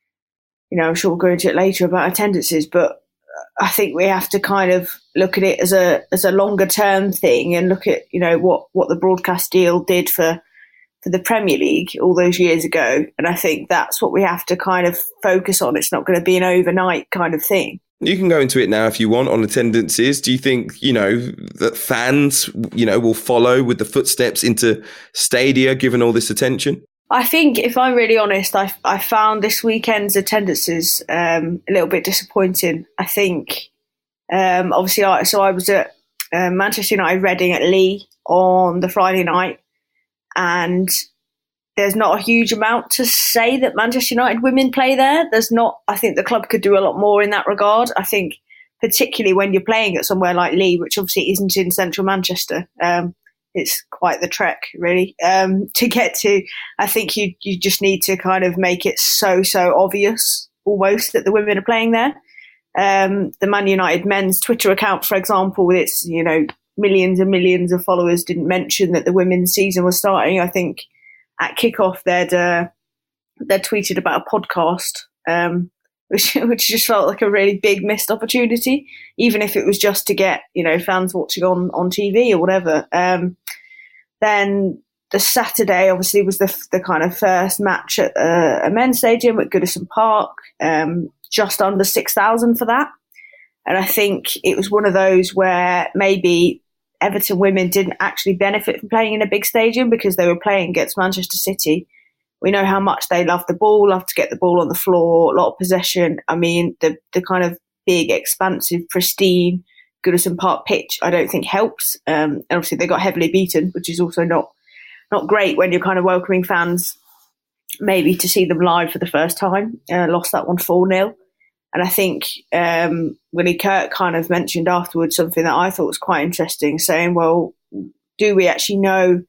I'm sure we'll go into it later about attendances, but I think we have to kind of look at it as a longer-term thing and look at, what the broadcast deal did for the Premier League all those years ago. And I think that's what we have to kind of focus on. It's not going to be an overnight kind of thing. You can go into it now if you want on attendances. Do you think, that fans, will follow with the footsteps into stadia given all this attention? I think, if I'm really honest, I found this weekend's attendances a little bit disappointing. I think, obviously, I was at Manchester United Reading at Lee on the Friday night, and there's not a huge amount to say that Manchester United women play there. There's not. I think the club could do a lot more in that regard. I think particularly when you're playing at somewhere like Lee, which obviously isn't in central Manchester, it's quite the trek, really, to get to. I think you just need to kind of make it so obvious almost that the women are playing there. The Man United men's Twitter account, for example, with its, millions and millions of followers, didn't mention that the women's season was starting. I think at kickoff they'd tweeted about a podcast, which just felt like a really big missed opportunity, even if it was just to get fans watching on TV or whatever. Then the Saturday obviously was the kind of first match at a men's stadium at Goodison Park, just under 6,000 for that. And I think it was one of those where maybe Everton women didn't actually benefit from playing in a big stadium because they were playing against Manchester City. We know how much they love the ball, love to get the ball on the floor, a lot of possession. I mean, the kind of big, expansive, pristine Goodison Park pitch, I don't think helps. And obviously they got heavily beaten, which is also not great when you're kind of welcoming fans maybe to see them live for the first time. Lost that one 4-0. And I think Willie Kirk kind of mentioned afterwards something that I thought was quite interesting, saying, well, do we actually know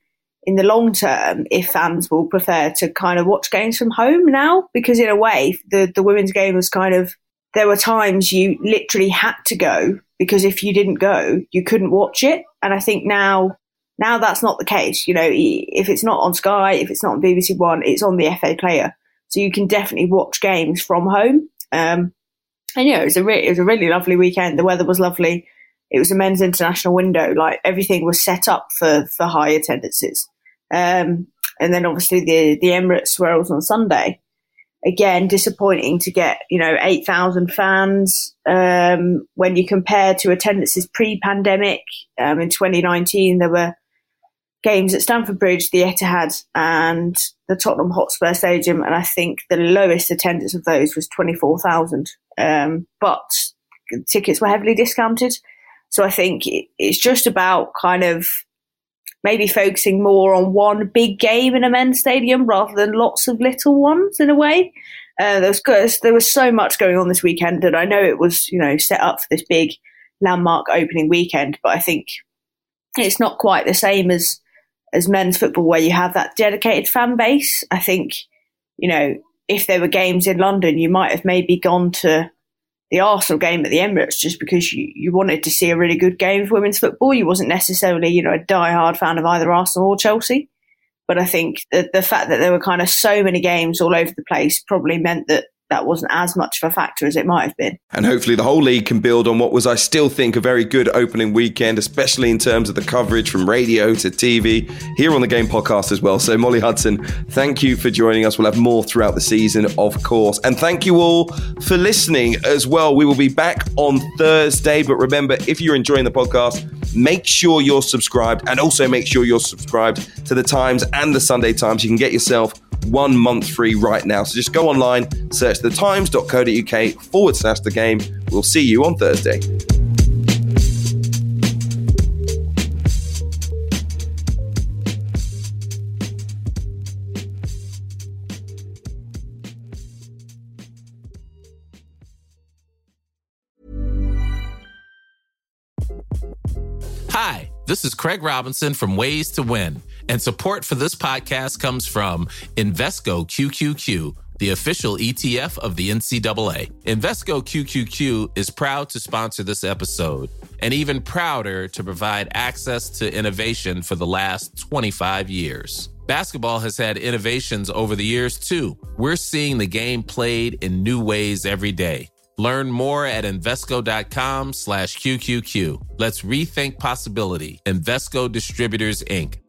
in the long term if fans will prefer to kind of watch games from home now, because in a way the women's game was kind of, there were times you literally had to go, because if you didn't go, you couldn't watch it. And I think now that's not the case. You know, if it's not on Sky, if it's not on BBC One, it's on the FA Player. So you can definitely watch games from home. And yeah, it was a really lovely weekend. The weather was lovely. It was a men's international window. Like, everything was set up for high attendances. And then obviously the Emirates Swirls on Sunday. Again, disappointing to get, 8,000 fans. When you compare to attendances pre-pandemic, in 2019, there were games at Stamford Bridge, the Etihad and the Tottenham Hotspur Stadium. And I think the lowest attendance of those was 24,000. But tickets were heavily discounted. So I think it's just about kind of maybe focusing more on one big game in a men's stadium rather than lots of little ones in a way. There was so much going on this weekend, and I know it was, set up for this big landmark opening weekend, but I think it's not quite the same as men's football where you have that dedicated fan base. I think, if there were games in London, you might have maybe gone to the Arsenal game at the Emirates just because you wanted to see a really good game of women's football. You wasn't necessarily, a diehard fan of either Arsenal or Chelsea. But I think the fact that there were kind of so many games all over the place probably meant that wasn't as much of a factor as it might have been. And hopefully the whole league can build on what was, I still think, a very good opening weekend, especially in terms of the coverage from radio to TV, here on the Game Podcast as well. So Molly Hudson, thank you for joining us. We'll have more throughout the season, of course. And thank you all for listening as well. We will be back on Thursday. But remember, if you're enjoying the podcast, make sure you're subscribed, and also make sure you're subscribed to the Times and the Sunday Times. You can get yourself 1 month free right now. So just go online, search thetimes.co.uk/the game. We'll see you on Thursday. Hi, this is Craig Robinson from Ways to Win, and support for this podcast comes from Invesco QQQ, the official ETF of the NCAA. Invesco QQQ is proud to sponsor this episode, and even prouder to provide access to innovation for the last 25 years. Basketball has had innovations over the years, too. We're seeing the game played in new ways every day. Learn more at Invesco.com/QQQ. Let's rethink possibility. Invesco Distributors, Inc.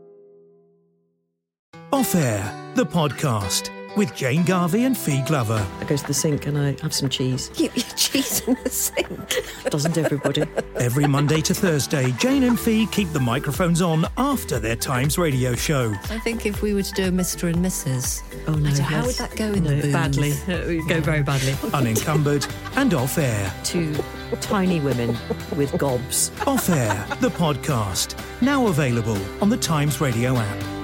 Off Air, the podcast with Jane Garvey and Fee Glover. I go to the sink and I have some cheese. Keep your cheese in the sink. Doesn't everybody? Every Monday to Thursday, Jane and Fee keep the microphones on after their Times radio show. I think if we were to do a Mr. and Mrs. Oh no, how would that go in the booth? Badly. It would go very badly. Unencumbered and Off Air. Two tiny women with gobs. Off Air, the podcast. Now available on the Times radio app.